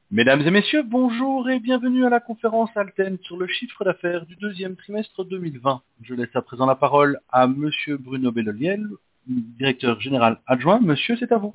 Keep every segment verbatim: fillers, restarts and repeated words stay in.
Mesdames et messieurs, bonjour et bienvenue à la conférence Alten sur le chiffre d'affaires du deuxième trimestre deux mille vingt. Je laisse à présent la parole à Monsieur Bruno Belloliel, directeur général adjoint. Monsieur, c'est à vous.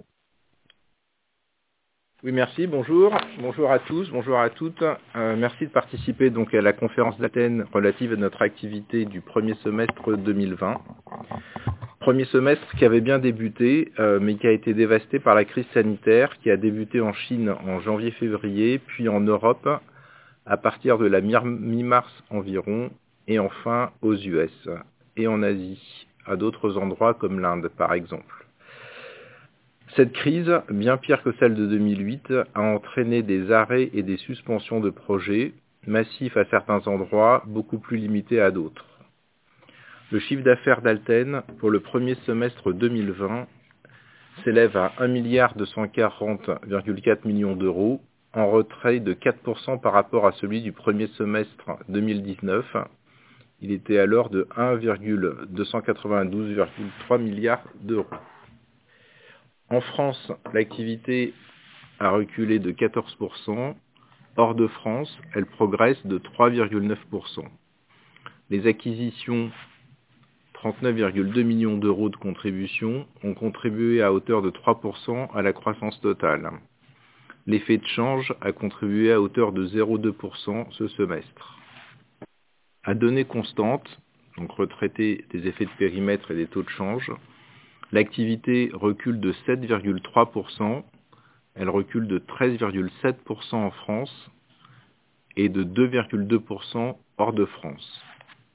Oui, merci. Bonjour. Bonjour à tous. Bonjour à toutes. Euh, merci de participer donc à la conférence d'Athènes relative à notre activité du premier semestre deux mille vingt. Premier semestre qui avait bien débuté, euh, mais qui a été dévasté par la crise sanitaire qui a débuté en Chine en janvier-février, puis en Europe à partir de la mi-mars environ, et enfin aux U S et en Asie, à d'autres endroits comme l'Inde par exemple. Cette crise, bien pire que celle de deux mille huit, a entraîné des arrêts et des suspensions de projets, massifs à certains endroits, beaucoup plus limités à d'autres. Le chiffre d'affaires d'Alten pour le premier semestre deux mille vingt s'élève à un milliard deux cent quarante virgule quatre millions d'euros, en retrait de quatre pour cent par rapport à celui du premier semestre deux mille dix-neuf. Il était alors de un virgule deux cent quatre-vingt-douze virgule trois milliards d'euros. En France, l'activité a reculé de quatorze pour cent. Hors de France, elle progresse de trois virgule neuf pour cent. Les acquisitions, trente-neuf virgule deux millions d'euros de contribution, ont contribué à hauteur de trois pour cent à la croissance totale. L'effet de change a contribué à hauteur de zéro virgule deux pour cent ce semestre. À données constantes, donc retraitées des effets de périmètre et des taux de change, l'activité recule de sept virgule trois pour cent. Elle recule de treize virgule sept pour cent en France et de deux virgule deux pour cent hors de France.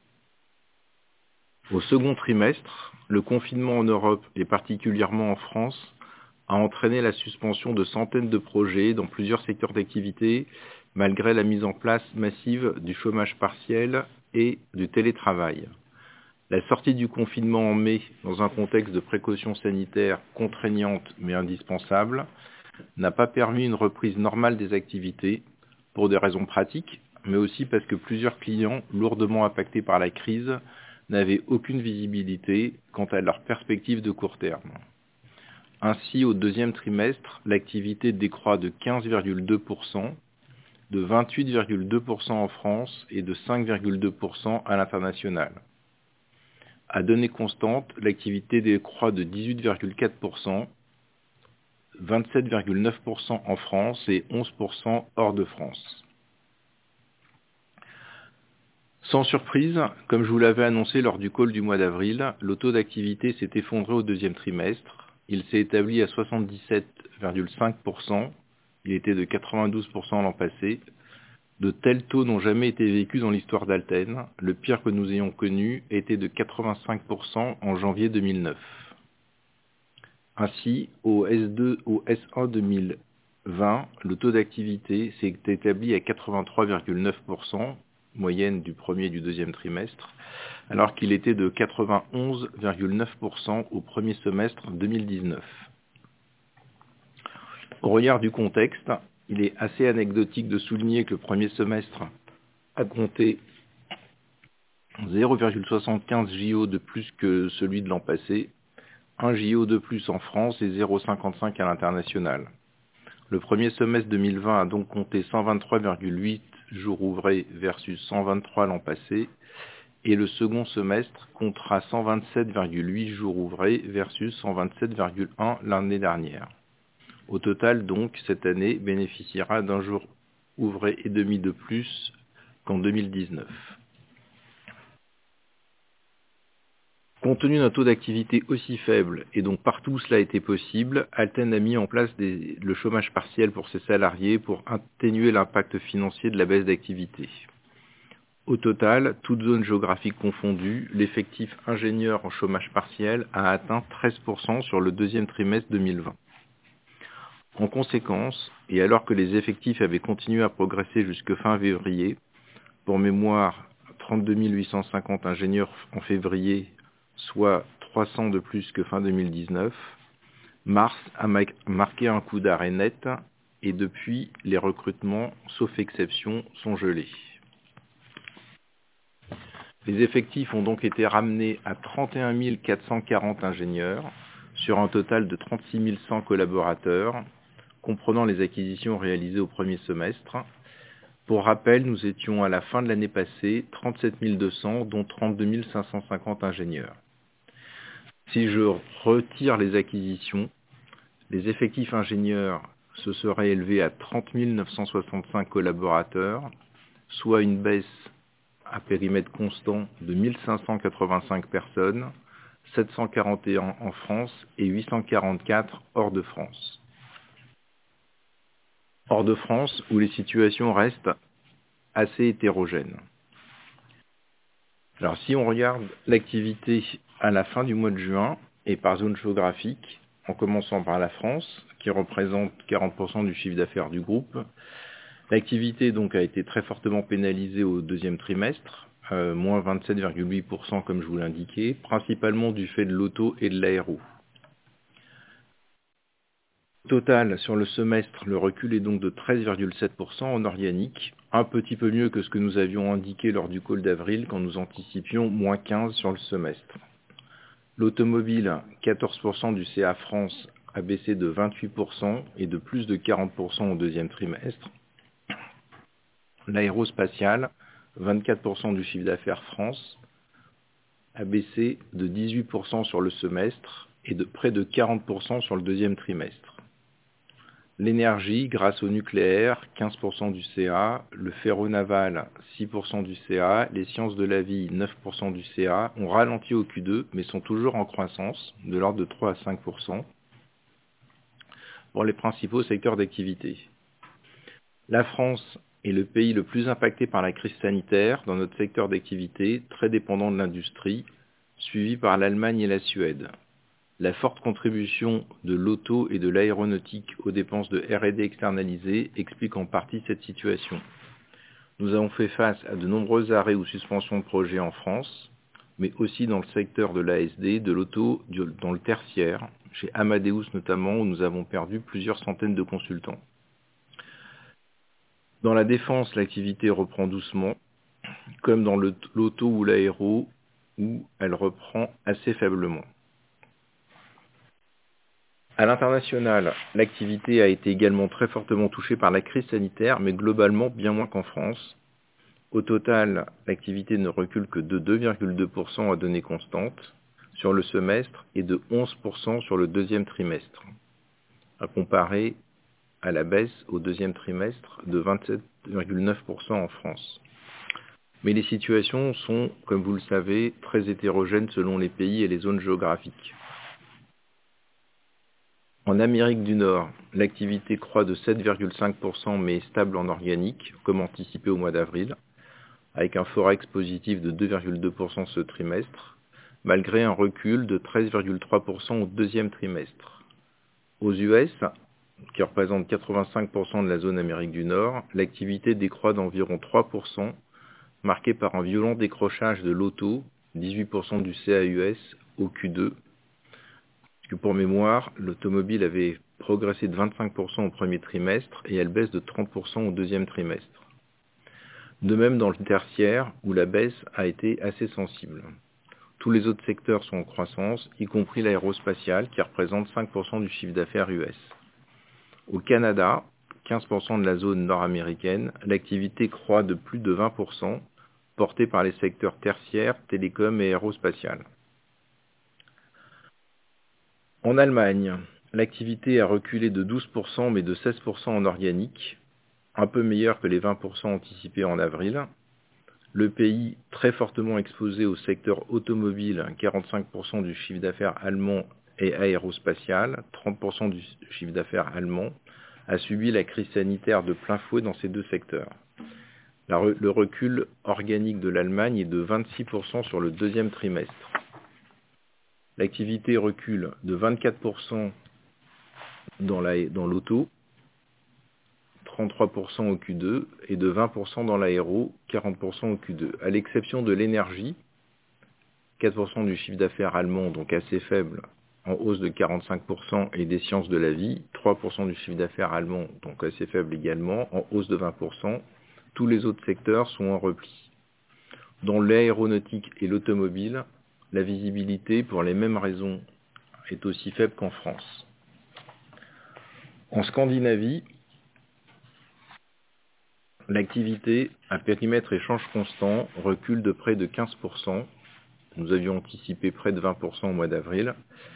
Au second trimestre, le confinement en Europe et particulièrement en France a entraîné la suspension de centaines de projets dans plusieurs secteurs d'activité malgré la mise en place massive du chômage partiel et du télétravail. La sortie du confinement en mai dans un contexte de précautions sanitaires contraignantes mais indispensables n'a pas permis une reprise normale des activités, pour des raisons pratiques, mais aussi parce que plusieurs clients lourdement impactés par la crise n'avaient aucune visibilité quant à leurs perspectives de court terme. Ainsi, au deuxième trimestre, l'activité décroît de quinze virgule deux pour cent, de vingt-huit virgule deux pour cent en France et de cinq virgule deux pour cent à l'international. À données constantes, l'activité décroît de dix-huit virgule quatre pour cent, vingt-sept virgule neuf pour cent en France et onze pour cent hors de France. Sans surprise, comme je vous l'avais annoncé lors du call du mois d'avril, le taux d'activité s'est effondré au deuxième trimestre. Il s'est établi à soixante-dix-sept virgule cinq pour cent. Il était de quatre-vingt-douze pour cent l'an passé. De tels taux n'ont jamais été vécus dans l'histoire d'Alten. Le pire que nous ayons connu était de quatre-vingt-cinq pour cent en janvier deux mille neuf. Ainsi, au S deux, au S un deux mille vingt, le taux d'activité s'est établi à quatre-vingt-trois virgule neuf pour cent, moyenne du premier et du deuxième trimestre, alors qu'il était de quatre-vingt-onze virgule neuf pour cent au premier semestre deux mille dix-neuf. Au regard du contexte, il est assez anecdotique de souligner que le premier semestre a compté zéro virgule soixante-quinze J O de plus que celui de l'an passé, un J O de plus en France et zéro virgule cinquante-cinq à l'international. Le premier semestre deux mille vingt a donc compté cent vingt-trois virgule huit jours ouvrés versus cent vingt-trois l'an passé, et le second semestre comptera cent vingt-sept virgule huit jours ouvrés versus cent vingt-sept virgule un l'année dernière. Au total donc, cette année bénéficiera d'un jour ouvré et demi de plus qu'en deux mille dix-neuf. Compte tenu d'un taux d'activité aussi faible, et donc partout où cela a été possible, Alten a mis en place des, le chômage partiel pour ses salariés pour atténuer l'impact financier de la baisse d'activité. Au total, toutes zones géographiques confondues, l'effectif ingénieur en chômage partiel a atteint treize pour cent sur le deuxième trimestre deux mille vingt. En conséquence, et alors que les effectifs avaient continué à progresser jusque fin février, pour mémoire, trente-deux mille huit cent cinquante ingénieurs en février, soit trois cents de plus que fin deux mille dix-neuf, mars a marqué un coup d'arrêt net et depuis, les recrutements, sauf exception, sont gelés. Les effectifs ont donc été ramenés à trente et un mille quatre cent quarante ingénieurs sur un total de trente-six mille cent collaborateurs, comprenant les acquisitions réalisées au premier semestre. Pour rappel, nous étions à la fin de l'année passée trente-sept mille deux cents, dont trente-deux mille cinq cent cinquante ingénieurs. Si je retire les acquisitions, les effectifs ingénieurs se seraient élevés à trente mille neuf cent soixante-cinq collaborateurs, soit une baisse à périmètre constant de mille cinq cent quatre-vingt-cinq personnes, sept cent quarante et un en France et huit cent quarante-quatre hors de France. Hors de France, où les situations restent assez hétérogènes. Alors si on regarde l'activité à la fin du mois de juin et par zone géographique, en commençant par la France, qui représente quarante pour cent du chiffre d'affaires du groupe, l'activité donc a été très fortement pénalisée au deuxième trimestre, euh, moins vingt-sept virgule huit pour cent comme je vous l'indiquais, principalement du fait de l'auto et de l'aéro. Au total, sur le semestre, le recul est donc de treize virgule sept pour cent en organique, un petit peu mieux que ce que nous avions indiqué lors du call d'avril quand nous anticipions moins quinze sur le semestre. L'automobile, quatorze pour cent du C A France, a baissé de vingt-huit pour cent et de plus de quarante pour cent au deuxième trimestre. L'aérospatiale, vingt-quatre pour cent du chiffre d'affaires France, a baissé de dix-huit pour cent sur le semestre et de près de quarante pour cent sur le deuxième trimestre. L'énergie, grâce au nucléaire, quinze pour cent du C A, le ferro-naval, six pour cent du C A, les sciences de la vie, neuf pour cent du C A, ont ralenti au Q deux, mais sont toujours en croissance, de l'ordre de trois à cinq pour cent, pour les principaux secteurs d'activité. La France est le pays le plus impacté par la crise sanitaire dans notre secteur d'activité, très dépendant de l'industrie, suivi par l'Allemagne et la Suède. La forte contribution de l'auto et de l'aéronautique aux dépenses de R et D externalisées explique en partie cette situation. Nous avons fait face à de nombreux arrêts ou suspensions de projets en France, mais aussi dans le secteur de l'A S D, de l'auto, dans le tertiaire, chez Amadeus notamment, où nous avons perdu plusieurs centaines de consultants. Dans la défense, l'activité reprend doucement, comme dans l'auto ou l'aéro, où elle reprend assez faiblement. À l'international, l'activité a été également très fortement touchée par la crise sanitaire, mais globalement bien moins qu'en France. Au total, l'activité ne recule que de deux virgule deux pour cent à données constantes sur le semestre et de onze pour cent sur le deuxième trimestre, à comparer à la baisse au deuxième trimestre de vingt-sept virgule neuf pour cent en France. Mais les situations sont, comme vous le savez, très hétérogènes selon les pays et les zones géographiques. En Amérique du Nord, l'activité croît de sept virgule cinq pour cent mais est stable en organique, comme anticipé au mois d'avril, avec un forex positif de deux virgule deux pour cent ce trimestre, malgré un recul de treize virgule trois pour cent au deuxième trimestre. Aux U S, qui représentent quatre-vingt-cinq pour cent de la zone Amérique du Nord, l'activité décroît d'environ trois pour cent, marquée par un violent décrochage de l'auto, dix-huit pour cent du C A U S au Q deux, que pour mémoire, l'automobile avait progressé de vingt-cinq pour cent au premier trimestre et elle baisse de trente pour cent au deuxième trimestre. De même dans le tertiaire, où la baisse a été assez sensible. Tous les autres secteurs sont en croissance, y compris l'aérospatial, qui représente cinq pour cent du chiffre d'affaires U S. Au Canada, quinze pour cent de la zone nord-américaine, l'activité croît de plus de vingt pour cent, portée par les secteurs tertiaires, télécom et aérospatial. En Allemagne, l'activité a reculé de douze pour cent mais de seize pour cent en organique, un peu meilleur que les vingt pour cent anticipés en avril. Le pays, très fortement exposé au secteur automobile, quarante-cinq pour cent du chiffre d'affaires allemand et aérospatial, trente pour cent du chiffre d'affaires allemand, a subi la crise sanitaire de plein fouet dans ces deux secteurs. La re- le recul organique de l'Allemagne est de vingt-six pour cent sur le deuxième trimestre. L'activité recule de vingt-quatre pour cent dans la, dans l'auto, trente-trois pour cent au Q deux et de vingt pour cent dans l'aéro, quarante pour cent au Q deux. À l'exception de l'énergie, quatre pour cent du chiffre d'affaires allemand, donc assez faible, en hausse de quarante-cinq pour cent, et des sciences de la vie, trois pour cent du chiffre d'affaires allemand, donc assez faible également, en hausse de vingt pour cent. Tous les autres secteurs sont en repli. Dans l'aéronautique et l'automobile, la visibilité, pour les mêmes raisons, est aussi faible qu'en France. En Scandinavie, l'activité à périmètre échange constant recule de près de quinze pour cent. Nous avions anticipé près de vingt pour cent au mois d'avril.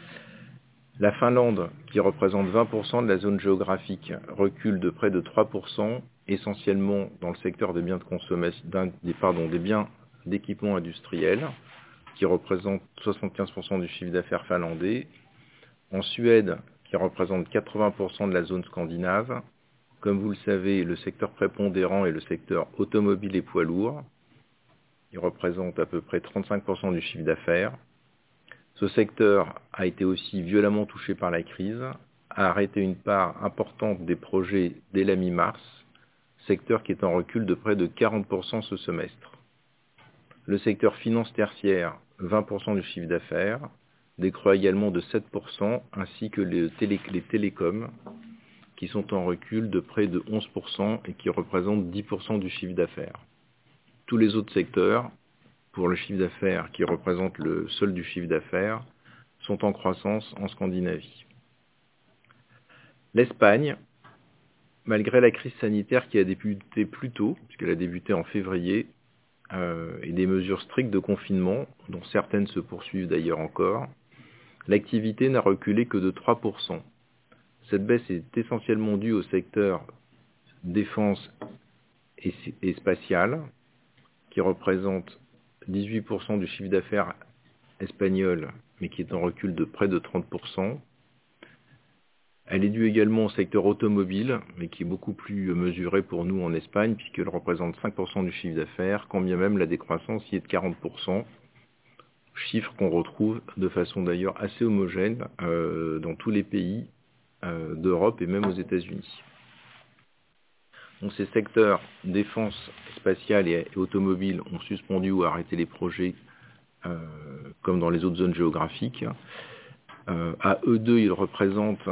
La Finlande, qui représente vingt pour cent de la zone géographique, recule de près de trois pour cent, essentiellement dans le secteur des biens de consommation, des, pardon, des biens d'équipement industriel, qui représente soixante-quinze pour cent du chiffre d'affaires finlandais. En Suède, qui représente quatre-vingts pour cent de la zone scandinave. Comme vous le savez, le secteur prépondérant est le secteur automobile et poids lourds. Il représente à peu près trente-cinq pour cent du chiffre d'affaires. Ce secteur a été aussi violemment touché par la crise, a arrêté une part importante des projets dès la mi-mars, secteur qui est en recul de près de quarante pour cent ce semestre. Le secteur finance tertiaire, vingt pour cent du chiffre d'affaires, décroît également de sept pour cent, ainsi que les, télé, les télécoms, qui sont en recul de près de onze pour cent et qui représentent dix pour cent du chiffre d'affaires. Tous les autres secteurs, pour le chiffre d'affaires qui représente le seul du chiffre d'affaires, sont en croissance en Scandinavie. L'Espagne, malgré la crise sanitaire qui a débuté plus tôt, puisqu'elle a débuté en février, euh, et des mesures strictes de confinement, dont certaines se poursuivent d'ailleurs encore, l'activité n'a reculé que de trois pour cent. Cette baisse est essentiellement due au secteur défense et, et spatial, qui représente dix-huit pour cent du chiffre d'affaires espagnol, mais qui est en recul de près de trente pour cent. Elle est due également au secteur automobile, mais qui est beaucoup plus mesuré pour nous en Espagne, puisqu'elle représente cinq pour cent du chiffre d'affaires, quand bien même la décroissance y est de quarante pour cent, chiffre qu'on retrouve de façon d'ailleurs assez homogène euh, dans tous les pays euh, d'Europe et même aux États-Unis. Donc ces secteurs défense spatiale et, et automobile ont suspendu ou arrêté les projets euh, comme dans les autres zones géographiques. Euh, à eux deux, ils représentent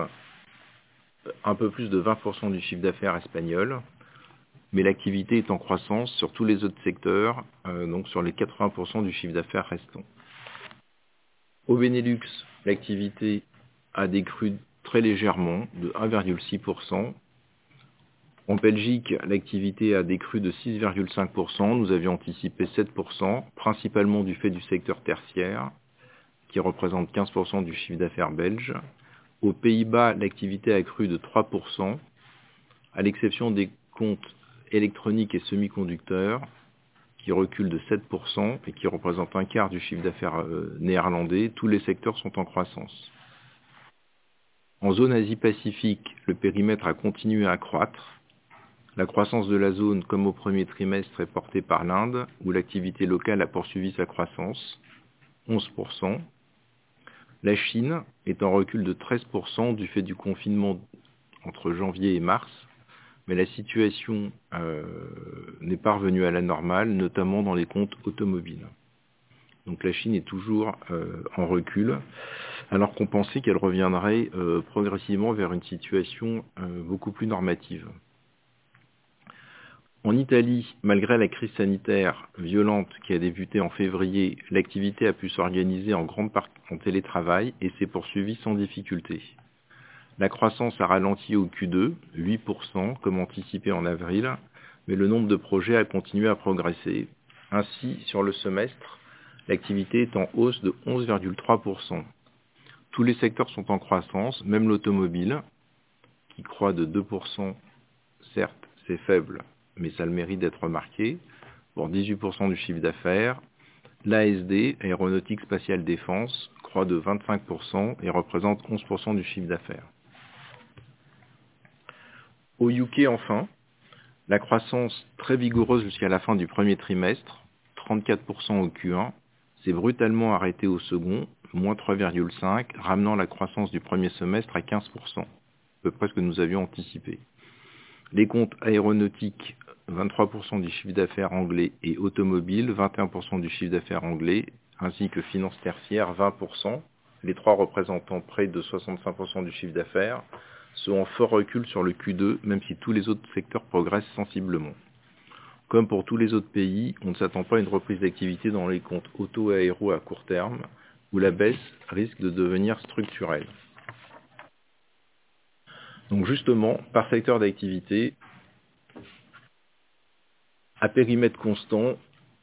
un peu plus de vingt pour cent du chiffre d'affaires espagnol, mais l'activité est en croissance sur tous les autres secteurs, euh, donc sur les quatre-vingts pour cent du chiffre d'affaires restant. Au Benelux, l'activité a décru très légèrement de un virgule six pour cent. En Belgique, l'activité a décru de six virgule cinq pour cent. Nous avions anticipé sept pour cent, principalement du fait du secteur tertiaire, qui représente quinze pour cent du chiffre d'affaires belge. Aux Pays-Bas, l'activité a crû de trois pour cent, à l'exception des comptes électroniques et semi-conducteurs, qui reculent de sept pour cent et qui représentent un quart du chiffre d'affaires euh, néerlandais. Tous les secteurs sont en croissance. En zone Asie-Pacifique, le périmètre a continué à croître. La croissance de la zone, comme au premier trimestre, est portée par l'Inde, où l'activité locale a poursuivi sa croissance, onze pour cent. La Chine est en recul de treize pour cent du fait du confinement entre janvier et mars, mais la situation euh, n'est pas revenue à la normale, notamment dans les comptes automobiles. Donc la Chine est toujours euh, en recul, alors qu'on pensait qu'elle reviendrait euh, progressivement vers une situation euh, beaucoup plus normative. En Italie, malgré la crise sanitaire violente qui a débuté en février, l'activité a pu s'organiser en grande partie en télétravail et s'est poursuivie sans difficulté. La croissance a ralenti au Q deux, huit pour cent comme anticipé en avril, mais le nombre de projets a continué à progresser. Ainsi, sur le semestre, l'activité est en hausse de onze virgule trois pour cent. Tous les secteurs sont en croissance, même l'automobile, qui croît de deux pour cent, certes c'est faible, mais ça a le mérite d'être remarqué, pour dix-huit pour cent du chiffre d'affaires. L'A S D, Aéronautique Spatiale Défense, croît de vingt-cinq pour cent et représente onze pour cent du chiffre d'affaires. Au U K, enfin, la croissance très vigoureuse jusqu'à la fin du premier trimestre, trente-quatre pour cent au Q un, s'est brutalement arrêtée au second, moins trois virgule cinq, ramenant la croissance du premier semestre à quinze pour cent, à peu près ce que nous avions anticipé. Les comptes aéronautiques, vingt-trois pour cent du chiffre d'affaires anglais et automobile, vingt et un pour cent du chiffre d'affaires anglais, ainsi que finance tertiaire, vingt pour cent, les trois représentant près de soixante-cinq pour cent du chiffre d'affaires, sont en fort recul sur le Q deux, même si tous les autres secteurs progressent sensiblement. Comme pour tous les autres pays, on ne s'attend pas à une reprise d'activité dans les comptes auto et aéro à court terme, où la baisse risque de devenir structurelle. Donc justement, par secteur d'activité, à périmètre constant,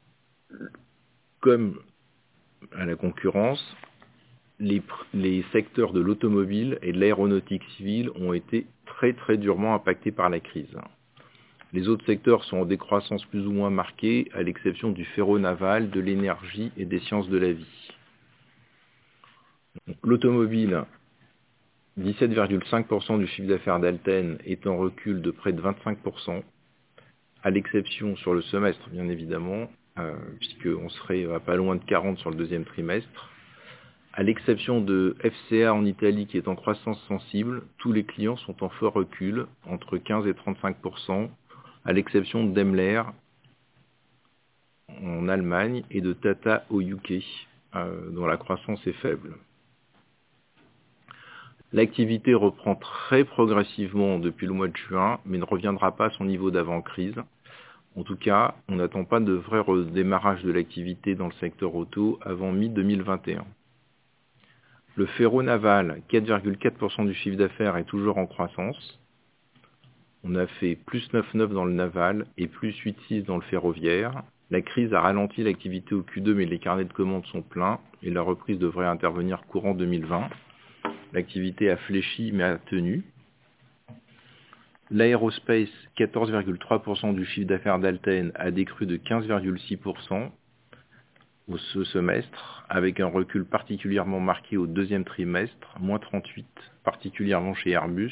comme à la concurrence, les, les secteurs de l'automobile et de l'aéronautique civile ont été très très durement impactés par la crise. Les autres secteurs sont en décroissance plus ou moins marquée, à l'exception du ferro-naval, de l'énergie et des sciences de la vie. Donc, l'automobile, dix-sept virgule cinq pour cent du chiffre d'affaires d'Alten, est en recul de près de vingt-cinq pour cent, à l'exception sur le semestre, bien évidemment, euh, puisqu'on serait à pas loin de quarante sur le deuxième trimestre. À l'exception de F C A en Italie qui est en croissance sensible, tous les clients sont en fort recul, entre quinze et trente-cinq pour cent, à l'exception de Daimler en Allemagne et de Tata au U K, euh, dont la croissance est faible. L'activité reprend très progressivement depuis le mois de juin, mais ne reviendra pas à son niveau d'avant-crise. En tout cas, on n'attend pas de vrai redémarrage de l'activité dans le secteur auto avant mi deux mille vingt et un. Le ferro-naval, quatre virgule quatre pour cent du chiffre d'affaires, est toujours en croissance. On a fait plus neuf virgule neuf dans le naval et plus huit virgule six dans le ferroviaire. La crise a ralenti l'activité au Q deux, mais les carnets de commandes sont pleins et la reprise devrait intervenir courant deux mille vingt. L'activité a fléchi mais a tenu. L'aérospace, quatorze virgule trois pour cent du chiffre d'affaires d'Alten, a décru de quinze virgule six pour cent au ce semestre, avec un recul particulièrement marqué au deuxième trimestre, moins trente-huit, particulièrement chez Airbus.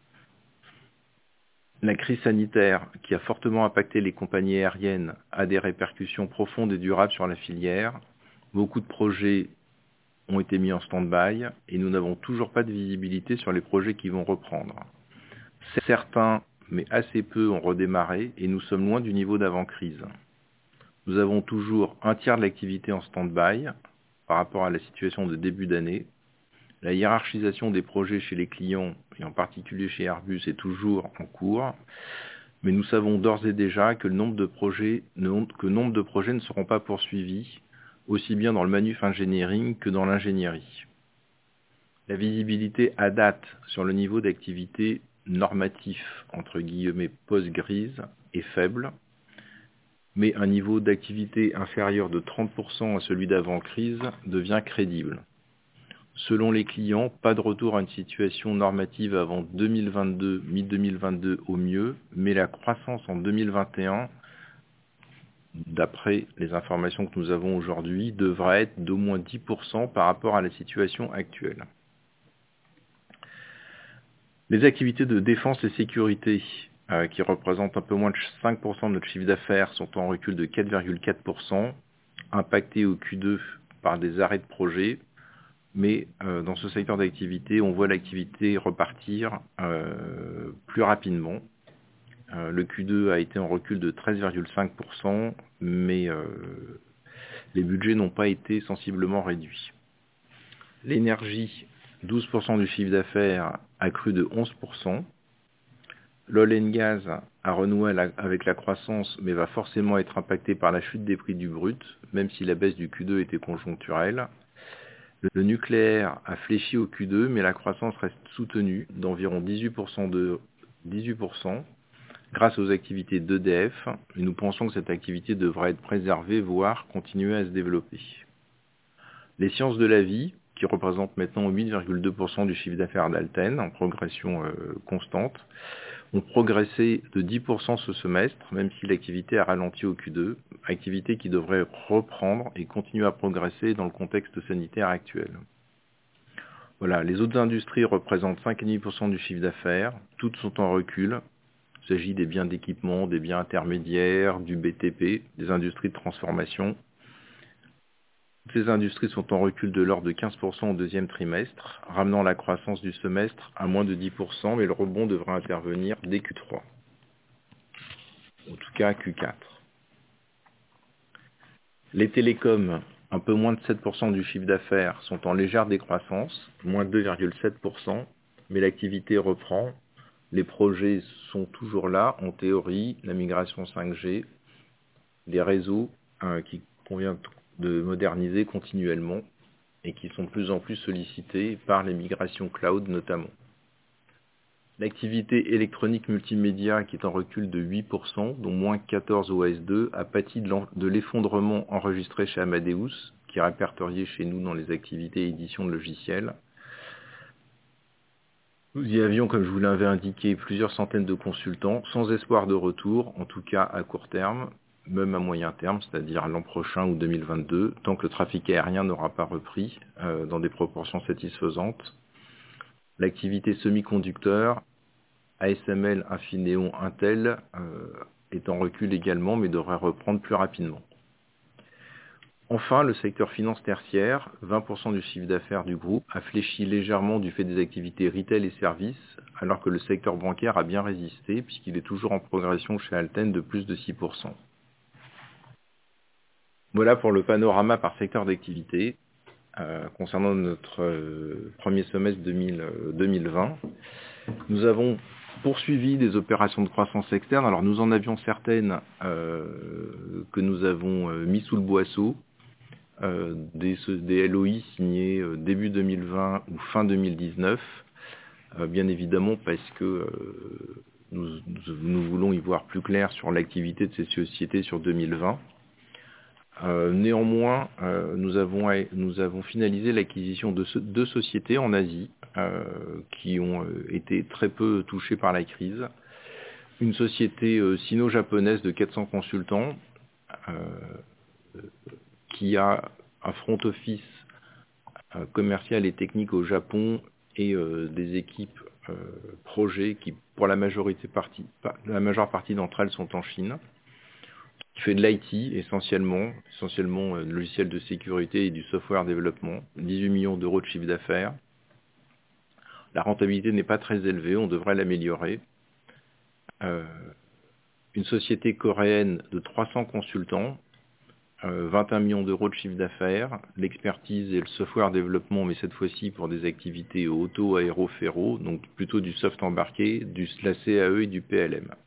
La crise sanitaire, qui a fortement impacté les compagnies aériennes, a des répercussions profondes et durables sur la filière. Beaucoup de projets ont été mis en stand-by et nous n'avons toujours pas de visibilité sur les projets qui vont reprendre. Certains, mais assez peu, ont redémarré et nous sommes loin du niveau d'avant-crise. Nous avons toujours un tiers de l'activité en stand-by par rapport à la situation de début d'année. La hiérarchisation des projets chez les clients, et en particulier chez Airbus, est toujours en cours, mais nous savons d'ores et déjà que le nombre de projets, que nombre de projets ne seront pas poursuivis, aussi bien dans le manuf engineering que dans l'ingénierie. La visibilité à date sur le niveau d'activité normatif, entre guillemets post-grise, est faible, mais un niveau d'activité inférieur de trente pour cent à celui d'avant-crise devient crédible. Selon les clients, pas de retour à une situation normative avant deux mille vingt-deux, mi deux mille vingt-deux au mieux, mais la croissance en deux mille vingt et un, d'après les informations que nous avons aujourd'hui, devra être d'au moins dix pour cent par rapport à la situation actuelle. Les activités de défense et sécurité, euh, qui représentent un peu moins de cinq pour cent de notre chiffre d'affaires, sont en recul de quatre virgule quatre pour cent, impactées au Q deux par des arrêts de projets. Mais euh, dans ce secteur d'activité, on voit l'activité repartir euh, plus rapidement. Euh, le Q deux a été en recul de treize virgule cinq pour cent, mais euh, les budgets n'ont pas été sensiblement réduits. L'énergie, douze pour cent du chiffre d'affaires, a cru de onze pour cent. L'oil and gas a renoué avec la croissance, mais va forcément être impacté par la chute des prix du brut, même si la baisse du Q deux était conjoncturelle. Le nucléaire a fléchi au Q deux, mais la croissance reste soutenue d'environ dix-huit pour cent, de, dix-huit pour cent grâce aux activités d'E D F, et nous pensons que cette activité devra être préservée, voire continuer à se développer. Les sciences de la vie, qui représentent maintenant huit virgule deux pour cent du chiffre d'affaires d'Alten, en progression euh, constante, ont progressé de dix pour cent ce semestre, même si l'activité a ralenti au Q deux, activité qui devrait reprendre et continuer à progresser dans le contexte sanitaire actuel. Voilà, les autres industries représentent cinq virgule cinq pour cent du chiffre d'affaires, toutes sont en recul. Il s'agit des biens d'équipement, des biens intermédiaires, du B T P, des industries de transformation. Ces industries sont en recul de l'ordre de quinze pour cent au deuxième trimestre, ramenant la croissance du semestre à moins de dix pour cent, mais le rebond devra intervenir dès Q trois. En tout cas, Q quatre. Les télécoms, un peu moins de sept pour cent du chiffre d'affaires, sont en légère décroissance, moins deux virgule sept pour cent, mais l'activité reprend. Les projets sont toujours là, en théorie, la migration cinq G, les réseaux euh, qui convient de moderniser continuellement et qui sont de plus en plus sollicités par les migrations cloud notamment. L'activité électronique multimédia, qui est en recul de huit pour cent, dont moins quatorze au S deux, a pâti de l'effondrement enregistré chez Amadeus, qui est répertorié chez nous dans les activités édition de logiciels. Nous y avions, comme je vous l'avais indiqué, plusieurs centaines de consultants, sans espoir de retour, en tout cas à court terme, même à moyen terme, c'est-à-dire l'an prochain ou deux mille vingt-deux, tant que le trafic aérien n'aura pas repris euh, dans des proportions satisfaisantes. L'activité semi-conducteur, A S M L, Infineon, Intel, euh, est en recul également, mais devrait reprendre plus rapidement. Enfin, le secteur finance tertiaire, vingt pour cent du chiffre d'affaires du groupe, a fléchi légèrement du fait des activités retail et services, alors que le secteur bancaire a bien résisté, puisqu'il est toujours en progression chez Alten de plus de six pour cent. Voilà pour le panorama par secteur d'activité. Euh, concernant notre euh, premier semestre deux mille, euh, deux mille vingt, nous avons poursuivi des opérations de croissance externe. Alors nous en avions certaines euh, que nous avons euh, mis sous le boisseau. Euh, des, des L O I signés euh, début deux mille vingt ou fin deux mille dix-neuf, euh, bien évidemment parce que euh, nous, nous voulons y voir plus clair sur l'activité de ces sociétés sur deux mille vingt. Euh, néanmoins, euh, nous, avons, nous avons finalisé l'acquisition de ce, deux sociétés en Asie euh, qui ont euh, été très peu touchées par la crise. Une société euh, sino-japonaise de quatre cents consultants euh, qui a un front office euh, commercial et technique au Japon et euh, des équipes euh, projets qui, pour la majorité partie, la majeure partie d'entre elles sont en Chine, qui fait de l'I T essentiellement, essentiellement euh, de logiciels de sécurité et du software développement, dix-huit millions d'euros de chiffre d'affaires. La rentabilité n'est pas très élevée, on devrait l'améliorer. Euh, une société coréenne de trois cents consultants, Euh, vingt et un millions d'euros de chiffre d'affaires, l'expertise et le software développement, mais cette fois-ci pour des activités auto, aéro, ferro, donc plutôt du soft embarqué, du la C A E et du P L M.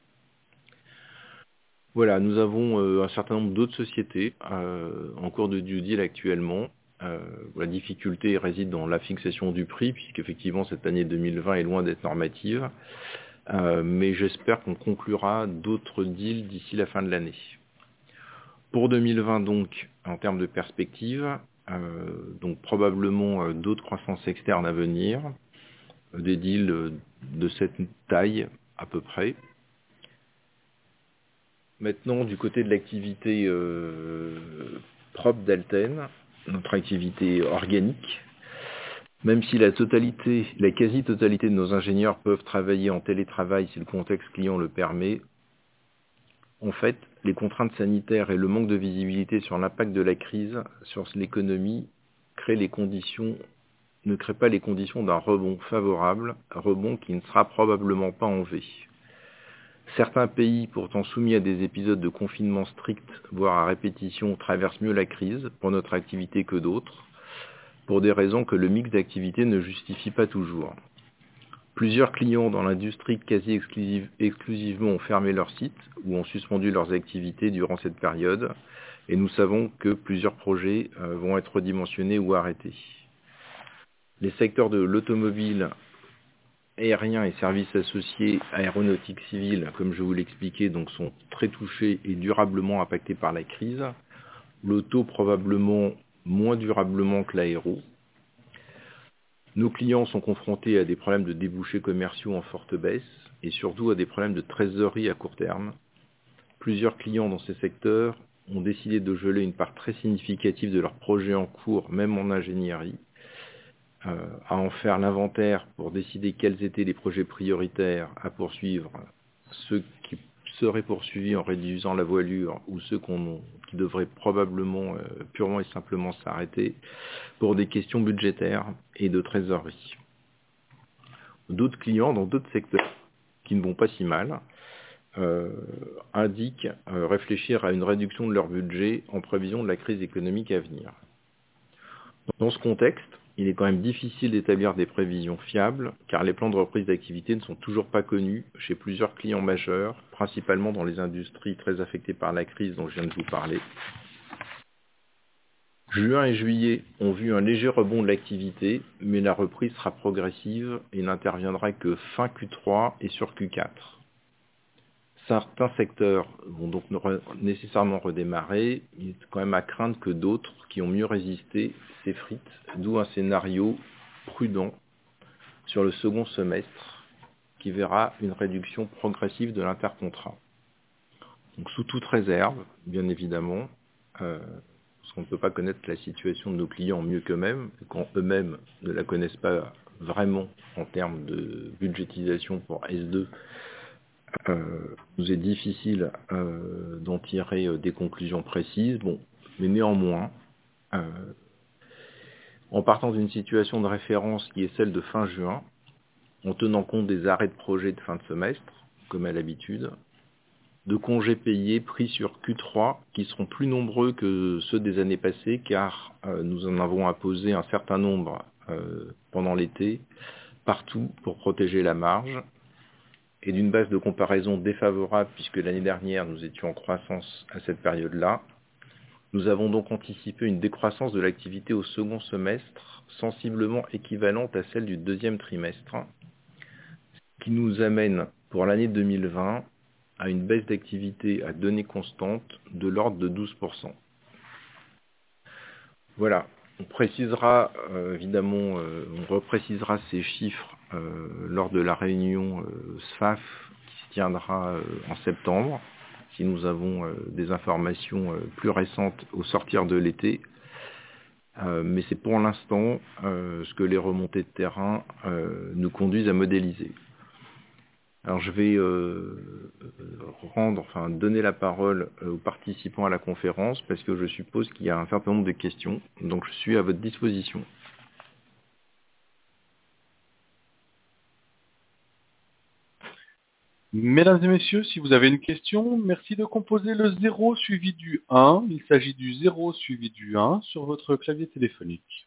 Voilà, nous avons euh, un certain nombre d'autres sociétés euh, en cours de due deal actuellement. Euh, la difficulté réside dans la fixation du prix, puisqu'effectivement cette année deux mille vingt est loin d'être normative, euh, mais j'espère qu'on conclura d'autres deals d'ici la fin de l'année. Pour deux mille vingt donc, en termes de perspective, euh, donc probablement euh, d'autres croissances externes à venir, euh, des deals euh, de cette taille à peu près. Maintenant, du côté de l'activité euh, propre d'Alten, notre activité organique, même si la totalité, la quasi-totalité de nos ingénieurs peuvent travailler en télétravail si le contexte client le permet, en fait, les contraintes sanitaires et le manque de visibilité sur l'impact de la crise sur l'économie créent les conditions, ne créent pas les conditions d'un rebond favorable, un rebond qui ne sera probablement pas en V. Certains pays, pourtant soumis à des épisodes de confinement strict, voire à répétition, traversent mieux la crise pour notre activité que d'autres, pour des raisons que le mix d'activités ne justifie pas toujours. Plusieurs clients dans l'industrie quasi exclusive, exclusivement ont fermé leurs sites ou ont suspendu leurs activités durant cette période et nous savons que plusieurs projets euh, vont être redimensionnés ou arrêtés. Les secteurs de l'automobile, aérien et services associés, aéronautique civile, comme je vous l'expliquais, donc sont très touchés et durablement impactés par la crise. L'auto probablement moins durablement que l'aéro. Nos clients sont confrontés à des problèmes de débouchés commerciaux en forte baisse et surtout à des problèmes de trésorerie à court terme. Plusieurs clients dans ces secteurs ont décidé de geler une part très significative de leurs projets en cours, même en ingénierie, euh, à en faire l'inventaire pour décider quels étaient les projets prioritaires à poursuivre, ceux qui seraient poursuivis en réduisant la voilure ou ceux qu'on, qui devraient probablement euh, purement et simplement s'arrêter pour des questions budgétaires et de trésorerie. D'autres clients dans d'autres secteurs qui ne vont pas si mal euh, indiquent euh, réfléchir à une réduction de leur budget en prévision de la crise économique à venir. Dans ce contexte, il est quand même difficile d'établir des prévisions fiables car les plans de reprise d'activité ne sont toujours pas connus chez plusieurs clients majeurs, principalement dans les industries très affectées par la crise dont je viens de vous parler. Juin et juillet ont vu un léger rebond de l'activité, mais la reprise sera progressive et n'interviendra que fin Q trois et sur Q quatre. Certains secteurs vont donc nécessairement redémarrer, il est quand même à craindre que d'autres qui ont mieux résisté s'effritent, d'où un scénario prudent sur le second semestre qui verra une réduction progressive de l'intercontrat. Donc sous toute réserve, bien évidemment, euh, parce qu'on ne peut pas connaître la situation de nos clients mieux qu'eux-mêmes, quand eux-mêmes ne la connaissent pas vraiment en termes de budgétisation pour S deux, euh, nous est difficile euh, d'en tirer euh, des conclusions précises. Bon, mais néanmoins, euh, en partant d'une situation de référence qui est celle de fin juin, en tenant compte des arrêts de projet de fin de semestre, comme à l'habitude, de congés payés pris sur Q trois qui seront plus nombreux que ceux des années passées car euh, nous en avons imposé un certain nombre euh, pendant l'été, partout pour protéger la marge, et d'une base de comparaison défavorable puisque l'année dernière nous étions en croissance à cette période-là. Nous avons donc anticipé une décroissance de l'activité au second semestre sensiblement équivalente à celle du deuxième trimestre, ce qui nous amène pour l'année deux mille vingt à une baisse d'activité à données constantes de l'ordre de douze pour cent. Voilà, on précisera euh, évidemment, euh, on reprécisera ces chiffres euh, lors de la réunion euh, S F A F qui se tiendra euh, en septembre, si nous avons euh, des informations euh, plus récentes au sortir de l'été. Euh, mais c'est pour l'instant euh, ce que les remontées de terrain euh, nous conduisent à modéliser. Alors je vais euh, rendre, enfin donner la parole aux participants à la conférence parce que je suppose qu'il y a un certain nombre de questions, donc je suis à votre disposition. Mesdames et messieurs, si vous avez une question, merci de composer le zéro suivi du un. Il s'agit du zéro suivi du un sur votre clavier téléphonique.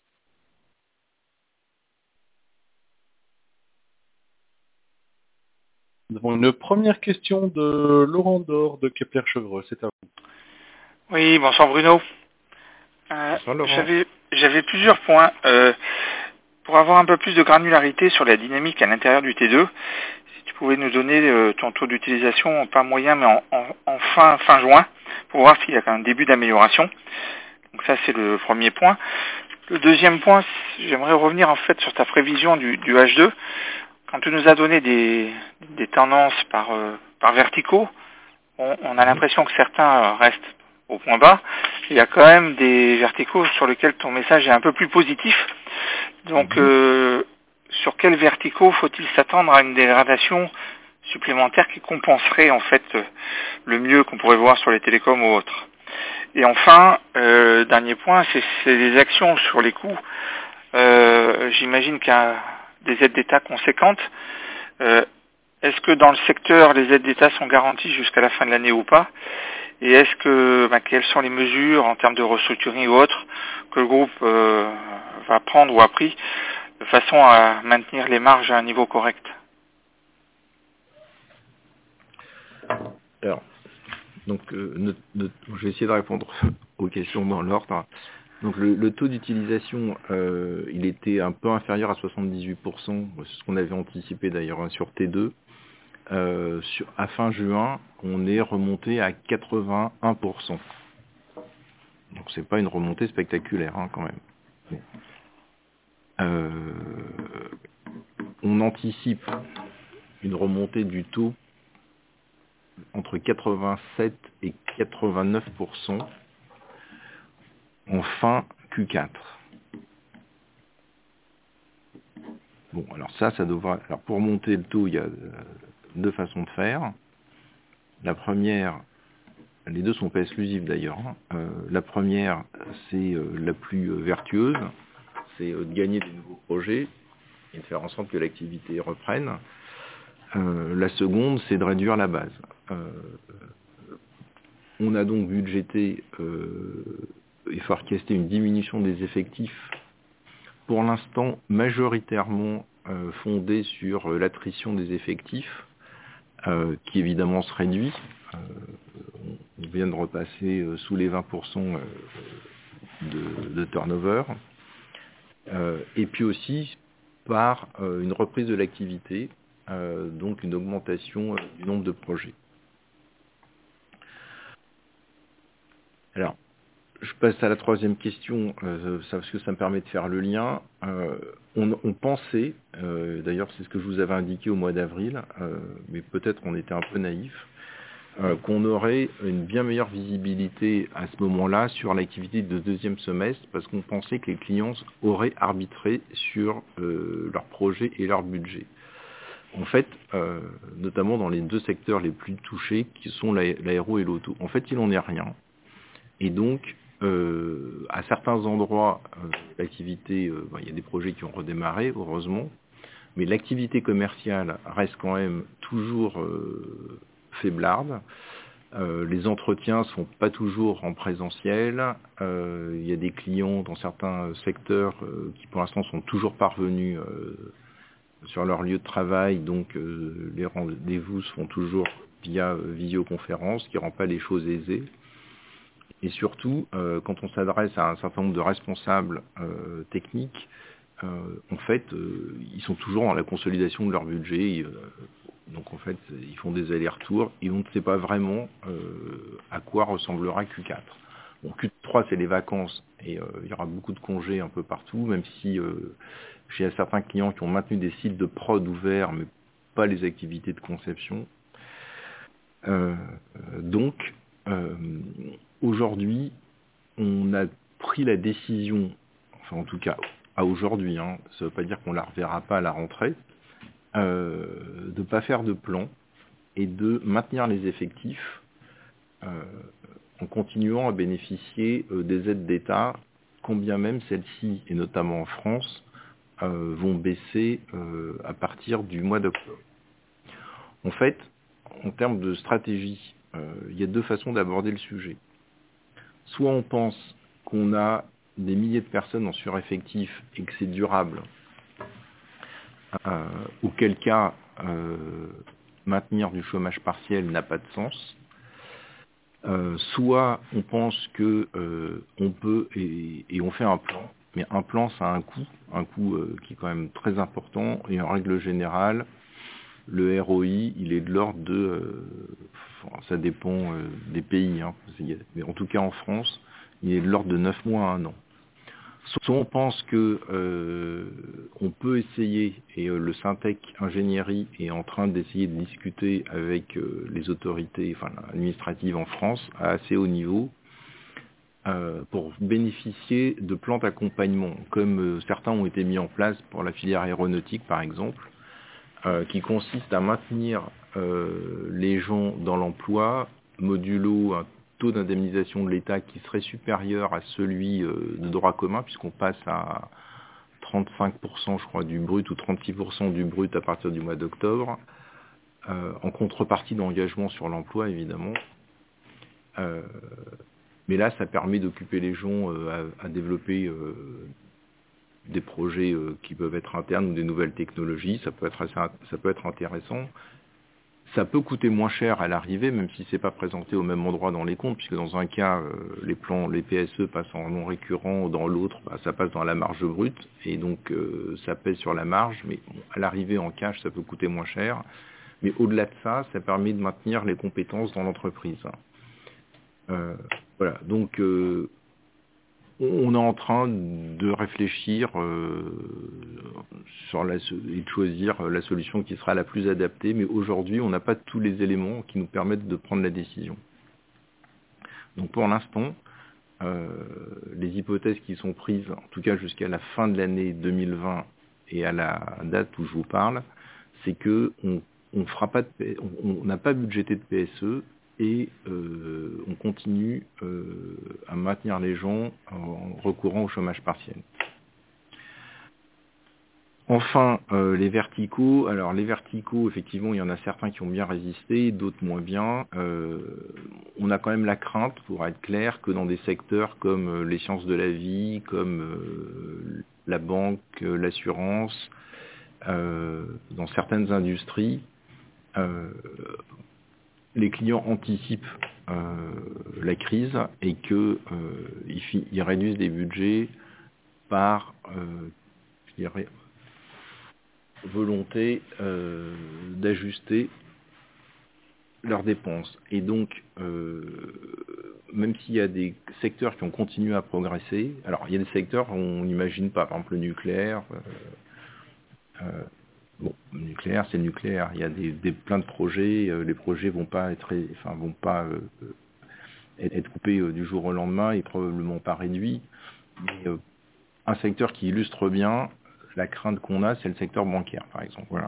Nous avons une première question de Laurent Dor de Kepler-Chevreux. C'est à vous. Oui, bonsoir Bruno. Euh, Bonsoir Laurent. J'avais j'avais plusieurs points. Euh, pour avoir un peu plus de granularité sur la dynamique à l'intérieur du T deux, si tu pouvais nous donner euh, ton taux d'utilisation, pas moyen, mais en, en, en fin, fin juin, pour voir s'il y a un début d'amélioration. Donc ça, c'est le premier point. Le deuxième point, j'aimerais revenir en fait sur ta prévision du, du H deux. Quand tu nous as donné des, des tendances par, euh, par verticaux, on, on a l'impression que certains restent au point bas. Il y a quand même des verticaux sur lesquels ton message est un peu plus positif. Donc, euh, sur quels verticaux faut-il s'attendre à une dégradation supplémentaire qui compenserait en fait le mieux qu'on pourrait voir sur les télécoms ou autres? Et enfin, euh, dernier point, c'est, c'est les actions sur les coûts. Euh, j'imagine qu'il y a des aides d'État conséquentes. Euh, est-ce que dans le secteur, les aides d'État sont garanties jusqu'à la fin de l'année ou pas? Et est-ce que, bah, quelles sont les mesures en termes de restructuring ou autres que le groupe euh, va prendre ou a pris de façon à maintenir les marges à un niveau correct? Alors, donc, euh, ne, ne, je vais essayer de répondre aux questions dans l'ordre. Donc, le, le taux d'utilisation, euh, il était un peu inférieur à soixante-dix-huit pour cent, c'est ce qu'on avait anticipé d'ailleurs hein, sur T deux. Euh, sur, à fin juin, on est remonté à quatre-vingt-un pour cent. Donc c'est pas une remontée spectaculaire hein, quand même. Bon. Euh, on anticipe une remontée du taux entre quatre-vingt-sept et quatre-vingt-neuf pour cent en fin Q quatre. Bon, alors ça, ça devra. Alors pour monter le taux, il y a deux façons de faire. La première, les deux sont pas exclusives d'ailleurs. Hein. Euh, la première, c'est euh, la plus euh, vertueuse, c'est euh, de gagner des nouveaux projets et de faire en sorte que l'activité reprenne. Euh, la seconde, c'est de réduire la base. Euh, on a donc budgété euh, et forecasté une diminution des effectifs, pour l'instant majoritairement euh, fondée sur euh, l'attrition des effectifs, euh, qui évidemment se réduit. Euh, on vient de repasser euh, sous les vingt pour cent euh, de, de turnover, euh, et puis aussi par euh, une reprise de l'activité, euh, donc une augmentation euh, du nombre de projets. Alors, je passe à la troisième question, euh, ça, parce que ça me permet de faire le lien. Euh, on, on pensait, euh, d'ailleurs c'est ce que je vous avais indiqué au mois d'avril, euh, mais peut-être on était un peu naïf, euh, qu'on aurait une bien meilleure visibilité à ce moment-là sur l'activité de deuxième semestre, parce qu'on pensait que les clients auraient arbitré sur euh, leur projet et leur budget. En fait, euh, notamment dans les deux secteurs les plus touchés, qui sont l'aéro et l'auto. En fait, il n'en est rien. Et donc, euh, à certains endroits, euh, l'activité, euh, ben, il y a des projets qui ont redémarré, heureusement, mais l'activité commerciale reste quand même toujours euh, faiblarde. Euh, les entretiens ne sont pas toujours en présentiel. Euh, il y a des clients dans certains secteurs euh, qui, pour l'instant, sont toujours parvenus euh, sur leur lieu de travail, donc euh, les rendez-vous se font toujours via euh, visioconférence, ce qui ne rend pas les choses aisées. Et surtout, euh, quand on s'adresse à un certain nombre de responsables euh, techniques, euh, en fait, euh, ils sont toujours dans la consolidation de leur budget. Et, euh, donc en fait, ils font des allers-retours et on ne sait pas vraiment euh, à quoi ressemblera Q quatre. Bon, Q trois, c'est les vacances et euh, il y aura beaucoup de congés un peu partout, même si euh, j'ai certains clients qui ont maintenu des sites de prod ouverts, mais pas les activités de conception. Euh, donc, euh, aujourd'hui, on a pris la décision, enfin en tout cas à aujourd'hui, hein, ça ne veut pas dire qu'on ne la reverra pas à la rentrée, euh, de ne pas faire de plan et de maintenir les effectifs euh, en continuant à bénéficier euh, des aides d'État, quand bien même celles-ci, et notamment en France, euh, vont baisser euh, à partir du mois d'octobre. En fait, en termes de stratégie, euh, il y a deux façons d'aborder le sujet. Soit on pense qu'on a des milliers de personnes en sureffectif et que c'est durable, euh, auquel cas euh, maintenir du chômage partiel n'a pas de sens. Euh, soit on pense que euh, on peut et, et on fait un plan, mais un plan ça a un coût, un coût euh, qui est quand même très important et en règle générale, le R O I il est de l'ordre de, euh, ça dépend euh, des pays, hein, mais en tout cas en France, il est de l'ordre de neuf mois à un an. Soit on pense que euh, on peut essayer, et euh, le Syntec Ingénierie est en train d'essayer de discuter avec euh, les autorités enfin, administratives en France à assez haut niveau euh, pour bénéficier de plans d'accompagnement, comme euh, certains ont été mis en place pour la filière aéronautique par exemple, euh, qui consiste à maintenir euh, les gens dans l'emploi, modulo un taux d'indemnisation de l'État qui serait supérieur à celui euh, de droit commun, puisqu'on passe à trente-cinq pour cent je crois du brut ou trente-six pour cent du brut à partir du mois d'octobre, euh, en contrepartie d'engagement sur l'emploi évidemment. Euh, mais là ça permet d'occuper les gens euh, à, à développer euh, des projets euh, qui peuvent être internes ou des nouvelles technologies, ça peut être assez, ça peut être intéressant. Ça peut coûter moins cher à l'arrivée, même si c'est pas présenté au même endroit dans les comptes, puisque dans un cas, euh, les plans, les P S E passent en non récurrent, dans l'autre, bah, ça passe dans la marge brute, et donc euh, ça pèse sur la marge, mais bon, à l'arrivée en cash, ça peut coûter moins cher. Mais au-delà de ça, ça permet de maintenir les compétences dans l'entreprise. Euh, voilà, donc euh, on est en train de réfléchir euh, sur la, et de choisir la solution qui sera la plus adaptée, mais aujourd'hui, on n'a pas tous les éléments qui nous permettent de prendre la décision. Donc pour l'instant, euh, les hypothèses qui sont prises, en tout cas jusqu'à la fin de l'année deux mille vingt et à la date où je vous parle, c'est que on, on fera pas de, on n'a pas budgété de P S E, et euh, on continue euh, à maintenir les gens en recourant au chômage partiel. Enfin, euh, les verticaux. Alors les verticaux, effectivement, il y en a certains qui ont bien résisté, d'autres moins bien. Euh, on a quand même la crainte, pour être clair, que dans des secteurs comme euh, les sciences de la vie, comme euh, la banque, euh, l'assurance, euh, dans certaines industries, euh, les clients anticipent euh, la crise et qu'ils euh, ils réduisent des budgets par, euh, je dirais, volonté euh, d'ajuster leurs dépenses. Et donc, euh, même s'il y a des secteurs qui ont continué à progresser, alors il y a des secteurs où on n'imagine pas, par exemple le nucléaire. Euh, euh, bon, le nucléaire, c'est le nucléaire. Il y a des, des plein de projets. Euh, les projets vont pas être, enfin, vont pas euh, être coupés euh, du jour au lendemain et probablement pas réduits. Mais euh, un secteur qui illustre bien la crainte qu'on a, c'est le secteur bancaire, par exemple. Voilà.